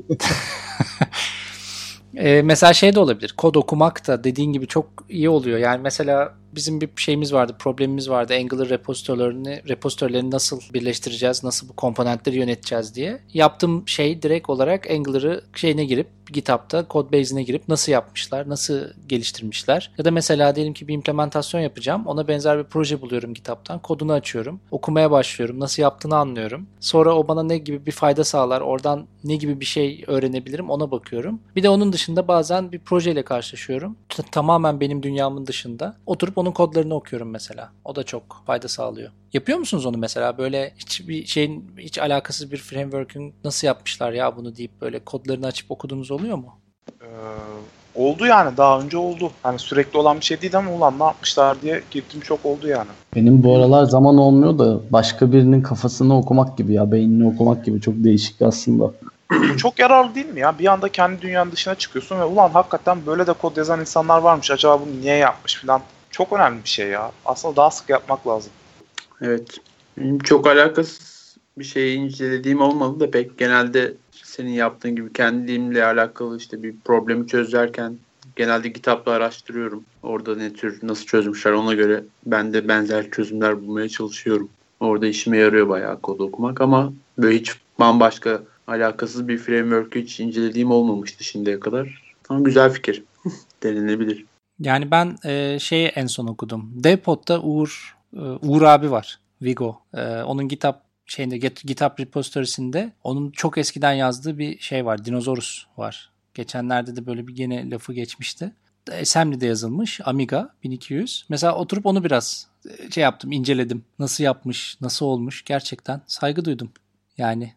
Speaker 1: e, mesela şey de olabilir. Kod okumak da dediğin gibi çok iyi oluyor. Yani mesela bizim bir şeyimiz vardı, problemimiz vardı. Angular repozitörlerini, repozitörlerini nasıl birleştireceğiz, nasıl bu komponentleri yöneteceğiz diye. Yaptığım şey direkt olarak Angular'ı şeyine girip, GitHub'ta Codebase'ine girip nasıl yapmışlar, nasıl geliştirmişler. Ya da mesela diyelim ki bir implementasyon yapacağım. Ona benzer bir proje buluyorum GitHub'tan. Kodunu açıyorum. Okumaya başlıyorum. Nasıl yaptığını anlıyorum. Sonra o bana ne gibi bir fayda sağlar, oradan ne gibi bir şey öğrenebilirim ona bakıyorum. Bir de onun dışında bazen bir projeyle karşılaşıyorum. T- tamamen benim dünyamın dışında. Oturup onun kodlarını okuyorum mesela. O da çok fayda sağlıyor. Yapıyor musunuz onu mesela? Böyle hiçbir şeyin hiç alakasız bir framework'ün nasıl yapmışlar ya bunu deyip böyle kodlarını açıp okuduğunuz oluyor mu?
Speaker 3: Ee, oldu yani, daha önce oldu. Hani sürekli olan bir şey değil ama ulan ne yapmışlar diye girdim, çok oldu yani.
Speaker 2: Benim bu aralar zaman olmuyor da başka birinin kafasını okumak gibi ya, beynini okumak gibi, çok değişik aslında.
Speaker 3: Bu çok yararlı değil mi ya? Bir anda kendi dünyanın dışına çıkıyorsun ve ulan hakikaten böyle de kod yazan insanlar varmış. Acaba bunu niye yapmış falan. Çok önemli bir şey ya. Aslında daha sık yapmak lazım.
Speaker 5: Evet. Benim çok alakasız bir şeyi incelediğim olmadı da pek genelde senin yaptığın gibi kendimle alakalı işte bir problemi çözerken genelde kitapla araştırıyorum. Orada ne tür nasıl çözmüşler ona göre ben de benzer çözümler bulmaya çalışıyorum. Orada işime yarıyor bayağı kod okumak ama böyle hiç bambaşka alakasız bir framework'ü hiç incelediğim olmamıştı şimdiye kadar. Ama güzel fikir. Denenebilir.
Speaker 1: Yani ben e, şeyi en son okudum. Devpod'da Uğur e, Uğur abi var. Vigo. E, onun GitHub şeyinde GitHub repository'sinde onun çok eskiden yazdığı bir şey var. Dinosaurus var. Geçenlerde de böyle bir gene lafı geçmişti. Assembly'de yazılmış. Amiga bin iki yüz. Mesela oturup onu biraz şey yaptım, inceledim. Nasıl yapmış, nasıl olmuş gerçekten saygı duydum. Yani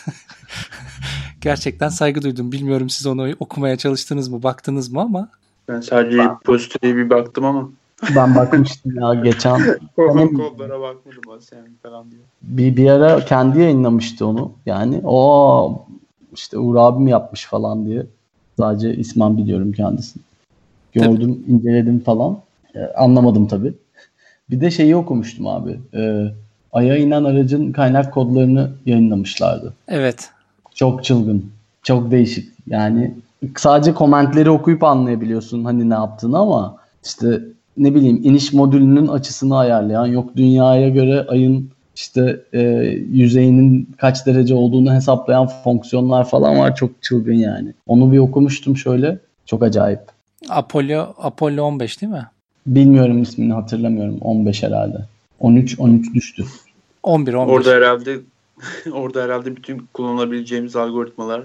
Speaker 1: gerçekten saygı duydum. Bilmiyorum siz onu okumaya çalıştınız mı, baktınız mı ama.
Speaker 5: Ben sadece repository'e bir baktım ama.
Speaker 2: Ben bakmıştım ya geçen.
Speaker 5: Kodlara bakmadım Assembly falan diye.
Speaker 2: Bir, bir ara kendi yayınlamıştı onu. Yani o işte Uğur abim yapmış falan diye. Sadece ismen biliyorum kendisini. Gördüm, tabii. inceledim falan. Ee, anlamadım tabii. Bir de şeyi okumuştum abi. Ee, Ay'a inen aracın kaynak kodlarını yayınlamışlardı.
Speaker 1: Evet.
Speaker 2: Çok çılgın. Çok değişik. Yani sadece komentleri okuyup anlayabiliyorsun hani ne yaptığını ama işte ne bileyim iniş modülünün açısını ayarlayan, yok dünyaya göre Ay'ın işte e, yüzeyinin kaç derece olduğunu hesaplayan fonksiyonlar falan var. Çok çılgın yani. Onu bir okumuştum şöyle. Çok acayip.
Speaker 1: Apollo Apollo on beş değil mi?
Speaker 2: Bilmiyorum ismini hatırlamıyorum. on beş herhalde. on üç on üç düştü.
Speaker 1: on bir on beş.
Speaker 5: Orada herhalde orada herhalde bütün kullanabileceğimiz algoritmalar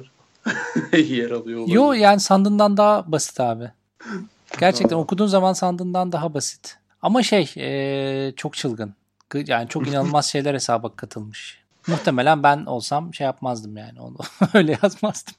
Speaker 5: yer alıyor. Olabilir.
Speaker 1: Yo yani sandığından daha basit abi. Gerçekten okuduğun zaman sandığından daha basit. Ama şey ee, çok çılgın. Yani çok inanılmaz şeyler hesaba katılmış. Muhtemelen ben olsam şey yapmazdım yani onu. Öyle yazmazdım.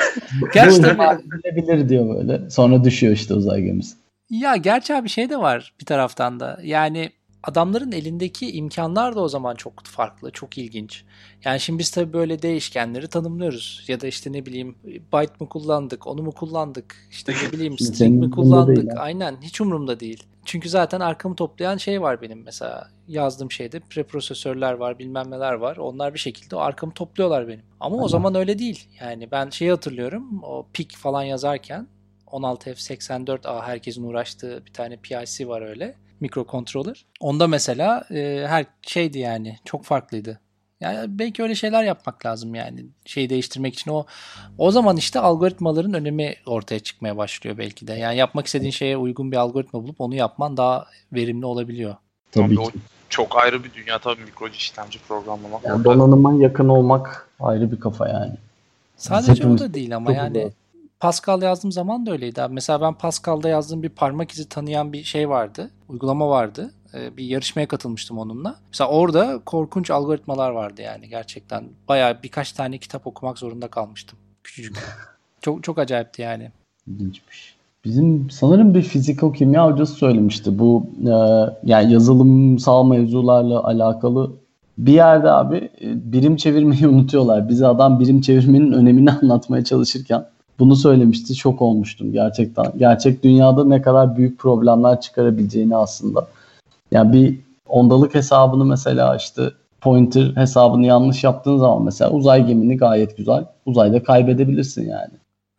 Speaker 2: Gerçekten bilebilir diyor böyle. Sonra düşüyor işte uzay gemisi.
Speaker 1: Ya gerçi abi şey de var bir taraftan da. Yani adamların elindeki imkanlar da o zaman çok farklı, çok ilginç. Yani şimdi biz tabii böyle değişkenleri tanımlıyoruz. Ya da işte ne bileyim byte mı kullandık, onu mu kullandık, işte ne bileyim string mi kullandık. Aynen hiç umurumda değil. Çünkü zaten arkamı toplayan şey var benim mesela. Yazdığım şeyde preprosesörler var, bilmem neler var. Onlar bir şekilde o arkamı topluyorlar benim. Ama o zaman öyle değil. Yani ben şeyi hatırlıyorum. O P I C falan yazarken on altı F seksen dört A herkesin uğraştığı bir tane P I C var öyle. Mikrocontroller. Onda mesela e, her şeydi yani. Çok farklıydı. Yani belki öyle şeyler yapmak lazım yani. Şeyi değiştirmek için o o zaman işte algoritmaların önemi ortaya çıkmaya başlıyor belki de. Yani yapmak istediğin şeye uygun bir algoritma bulup onu yapman daha verimli olabiliyor.
Speaker 3: Tabii o çok ayrı bir dünya tabii mikro işlemci programlamak.
Speaker 2: Yani donanıma yakın olmak ayrı bir kafa yani.
Speaker 1: Sadece hepimiz o da değil ama yani güzel. Pascal yazdığım zaman da öyleydi abi. Mesela ben Pascal'da yazdığım bir parmak izi tanıyan bir şey vardı. Uygulama vardı. Ee, bir yarışmaya katılmıştım onunla. Mesela orada korkunç algoritmalar vardı yani gerçekten. Bayağı birkaç tane kitap okumak zorunda kalmıştım. Küçücük. Çok çok acayipti yani.
Speaker 2: İlginçmiş. Bizim sanırım bir fiziko-kimya hocası söylemişti. Bu e, yani yazılımsal mevzularla alakalı bir yerde abi e, birim çevirmeyi unutuyorlar. Bize adam birim çevirmenin önemini anlatmaya çalışırken bunu söylemişti. Şok olmuştum gerçekten. Gerçek dünyada ne kadar büyük problemler çıkarabileceğini aslında. Yani bir ondalık hesabını mesela işte pointer hesabını yanlış yaptığın zaman mesela uzay gemini gayet güzel uzayda kaybedebilirsin yani.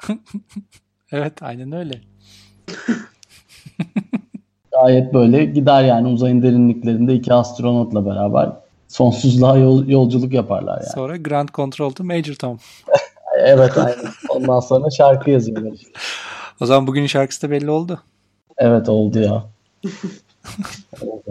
Speaker 1: Evet aynen öyle.
Speaker 2: Gayet böyle gider yani uzayın derinliklerinde iki astronotla beraber sonsuzluğa yol, yolculuk yaparlar yani.
Speaker 1: Sonra Grand Control to Major Tom.
Speaker 2: Evet aynen. Ondan sonra şarkı yazıyorlar işte.
Speaker 1: O zaman bugünün şarkısı da belli oldu.
Speaker 2: Evet oldu ya.
Speaker 1: oldu.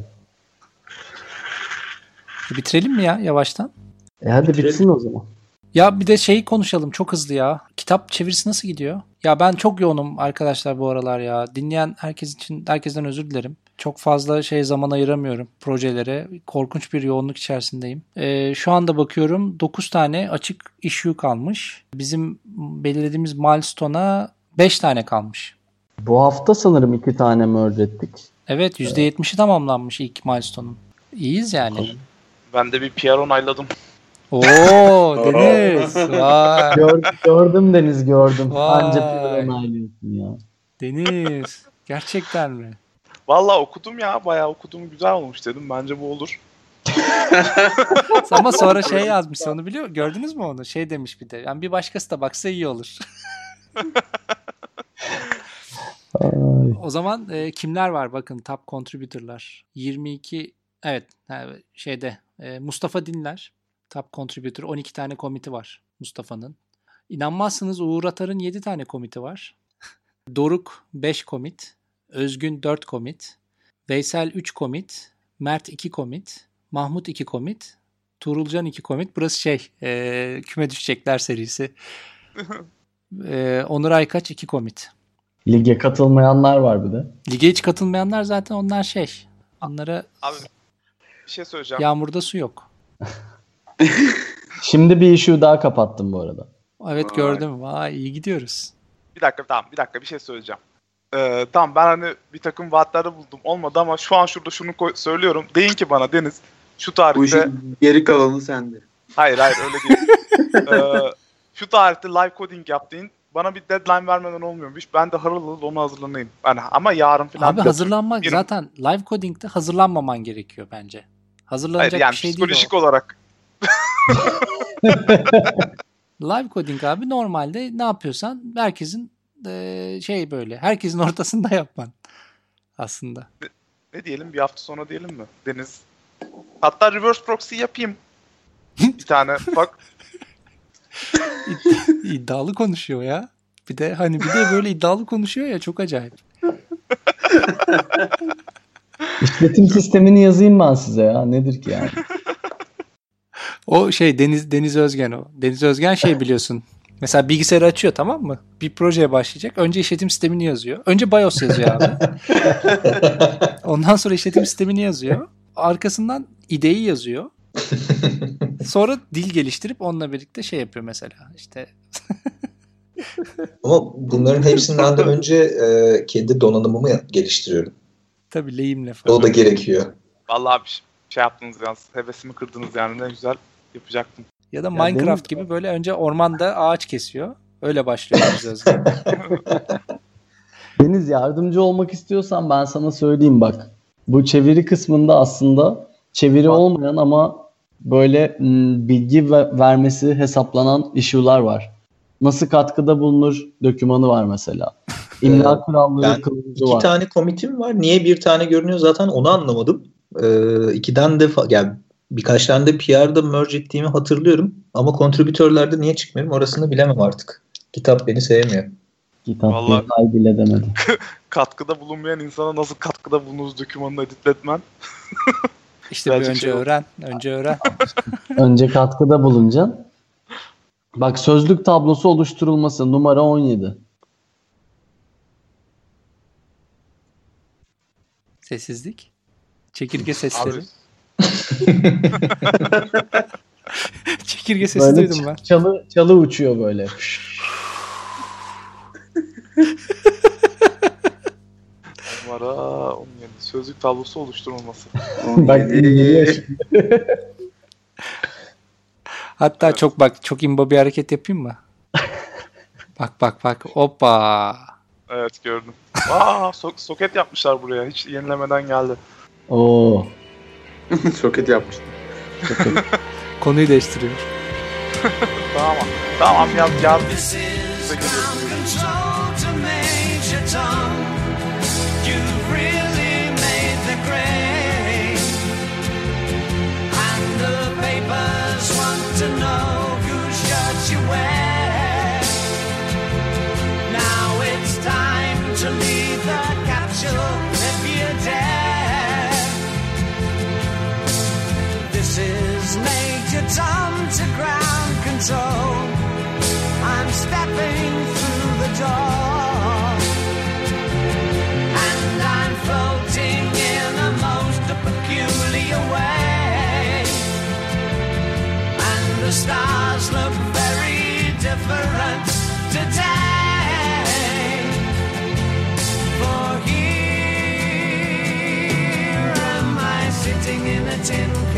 Speaker 1: Bitirelim mi ya yavaştan?
Speaker 2: E hadi Bitirelim. Bitsin o zaman.
Speaker 1: Ya bir de şeyi konuşalım çok hızlı ya. Kitap çevirisi nasıl gidiyor? Ya ben çok yoğunum arkadaşlar bu aralar ya. Dinleyen herkes için herkesten özür dilerim. Çok fazla şey zaman ayıramıyorum projelere. Korkunç bir yoğunluk içerisindeyim. Ee, şu anda bakıyorum dokuz tane açık issue kalmış. Bizim belirlediğimiz milestone'a beş tane kalmış.
Speaker 2: Bu hafta sanırım iki tane merge ettik.
Speaker 1: Evet yüzde yetmişi tamamlanmış ilk milestone'un. İyiyiz yani.
Speaker 3: Ben de bir P R onayladım.
Speaker 1: Oo Deniz. Vay.
Speaker 2: Gör, gördüm Deniz gördüm. Vay. Anca P R onaylıyorsun ya.
Speaker 1: Deniz. Gerçekten mi?
Speaker 3: Vallahi okudum ya. Bayağı okudum. Güzel olmuş dedim. Bence bu olur.
Speaker 1: Ama sonra şey yazmış, onu biliyor, gördünüz mü onu? Şey demiş bir de. Yani bir başkası da baksa iyi olur. O zaman e, kimler var? Bakın top contributor'lar. yirmi iki evet şeyde e, Mustafa Dinler top contributor, on iki tane komiti var Mustafa'nın. İnanmazsınız, Uğur Atar'ın yedi tane komiti var. Doruk beş komit, Özgün dört komit, Veysel üç komit, Mert iki komit, Mahmut iki komit, Tuğrulcan iki komit. Burası şey e, küme düşecekler serisi. e, Onur Aykaç iki komit.
Speaker 2: Lige katılmayanlar var bir de.
Speaker 1: Lige hiç katılmayanlar zaten onlar şey. Onlara
Speaker 3: Abi bir şey söyleyeceğim.
Speaker 1: Yağmurda su yok.
Speaker 2: Şimdi bir issue daha kapattım bu arada.
Speaker 1: Evet gördüm. Vay iyi gidiyoruz.
Speaker 3: Bir dakika tamam bir dakika bir şey söyleyeceğim. Ee, tamam ben hani bir takım vaatlerde buldum olmadı ama şu an şurada şunu koy- söylüyorum. Deyin ki bana Deniz şu
Speaker 5: Bu
Speaker 3: tarihte...
Speaker 5: işin geri kalanı sende.
Speaker 3: Hayır hayır öyle değil. ee, şu tarihte live coding yaptığın bana bir deadline vermeden olmuyormuş. Ben de harıl harıl ona hazırlanayım. Yani ama yarın falan...
Speaker 1: Abi hazırlanmak
Speaker 3: bir...
Speaker 1: zaten live coding'de hazırlanmaman gerekiyor bence. Hazırlanacak
Speaker 3: Hayır, yani
Speaker 1: bir şey değil
Speaker 3: psikolojik
Speaker 1: o.
Speaker 3: olarak.
Speaker 1: Live coding abi normalde ne yapıyorsan herkesin e, şey böyle herkesin ortasında yapman aslında.
Speaker 3: Ne, ne diyelim bir hafta sonra diyelim mi Deniz? Hatta reverse proxy yapayım. Bir tane bak.
Speaker 1: İddialı konuşuyor ya. Bir de hani bir de böyle iddialı konuşuyor ya, çok acayip.
Speaker 2: İşletim sistemini yazayım ben size ya. Nedir ki yani?
Speaker 1: O şey Deniz Deniz Özgen o. Deniz Özgen şey biliyorsun. Mesela bilgisayarı açıyor, tamam mı? Bir projeye başlayacak. Önce işletim sistemini yazıyor. Önce BIOS yazıyor abi. Ondan sonra işletim sistemini yazıyor. Arkasından ideyi yazıyor. Sonra dil geliştirip onunla birlikte şey yapıyor mesela. İşte
Speaker 7: Ama bunların hepsinden de önce e, kendi donanımımı geliştiriyorum.
Speaker 1: tabii lehimle falan.
Speaker 7: O da gerekiyor.
Speaker 3: Vallahi bir şey yaptınız yalnız. Hevesimi kırdınız yani, ne güzel yapacaktım.
Speaker 1: Ya da
Speaker 2: Ya
Speaker 1: Minecraft
Speaker 2: benim-
Speaker 1: gibi böyle önce ormanda ağaç kesiyor. Öyle başlıyor Deniz Özgen.
Speaker 2: Deniz, yardımcı olmak istiyorsan ben sana söyleyeyim bak. Bu çeviri kısmında aslında çeviri olmayan ama böyle m, bilgi ve- vermesi hesaplanan issue'lar var. Nasıl katkıda bulunur dokümanı var mesela. İmla kuralları
Speaker 7: ben
Speaker 2: kılavuzu
Speaker 7: İki
Speaker 2: var.
Speaker 7: tane komitim var. Niye bir tane görünüyor zaten onu anlamadım. Ee, ikiden de fa- yani birkaç tane de P R'da merge ettiğimi hatırlıyorum. Ama kontribütörlerde niye çıkmıyorum orasını bilemem artık. Kitap beni sevmiyor.
Speaker 2: Kitap
Speaker 3: Vallahi-
Speaker 2: bir ay bile demedim.
Speaker 3: Katkıda bulunmayan insana nasıl katkıda bulunuruz dokümanını editletmen?
Speaker 1: İşte bir
Speaker 3: Birazcık
Speaker 1: önce
Speaker 3: şey oldu.
Speaker 1: öğren. Önce öğren.
Speaker 2: Önce katkıda bulunacaksın. Bak, sözlük tablosu oluşturulması numara on yedi.
Speaker 1: Sessizlik. Çekirge sesleri.
Speaker 3: Abi,
Speaker 1: Çekirge sesi
Speaker 2: Böyle
Speaker 1: duydum ben.
Speaker 2: ç- çalı çalı uçuyor böyle.
Speaker 3: numara on yedi. Sözlük tablosu oluşturulması.
Speaker 2: Bak indiriyor şimdi.
Speaker 1: Hatta çok bak çok imba bir hareket yapayım mı? Bak bak bak. Hoppa.
Speaker 3: Evet gördüm. Aa so- soket yapmışlar buraya. Hiç yenilemeden geldi.
Speaker 2: Oo.
Speaker 5: Soket yapmıştım.
Speaker 1: Konuyu değiştiriyor.
Speaker 3: Tamam. Tamam yaz yaz.
Speaker 8: This is ground control to Major Tom. You've really made the grade. And the papers want to know whose shirt you wear. Now it's time to leave the capsule if you dare. This is Major Tom to ground control. I'm stepping through the door, and I'm floating in a most peculiar way, and the stars look very different today. For here am I sitting in a tin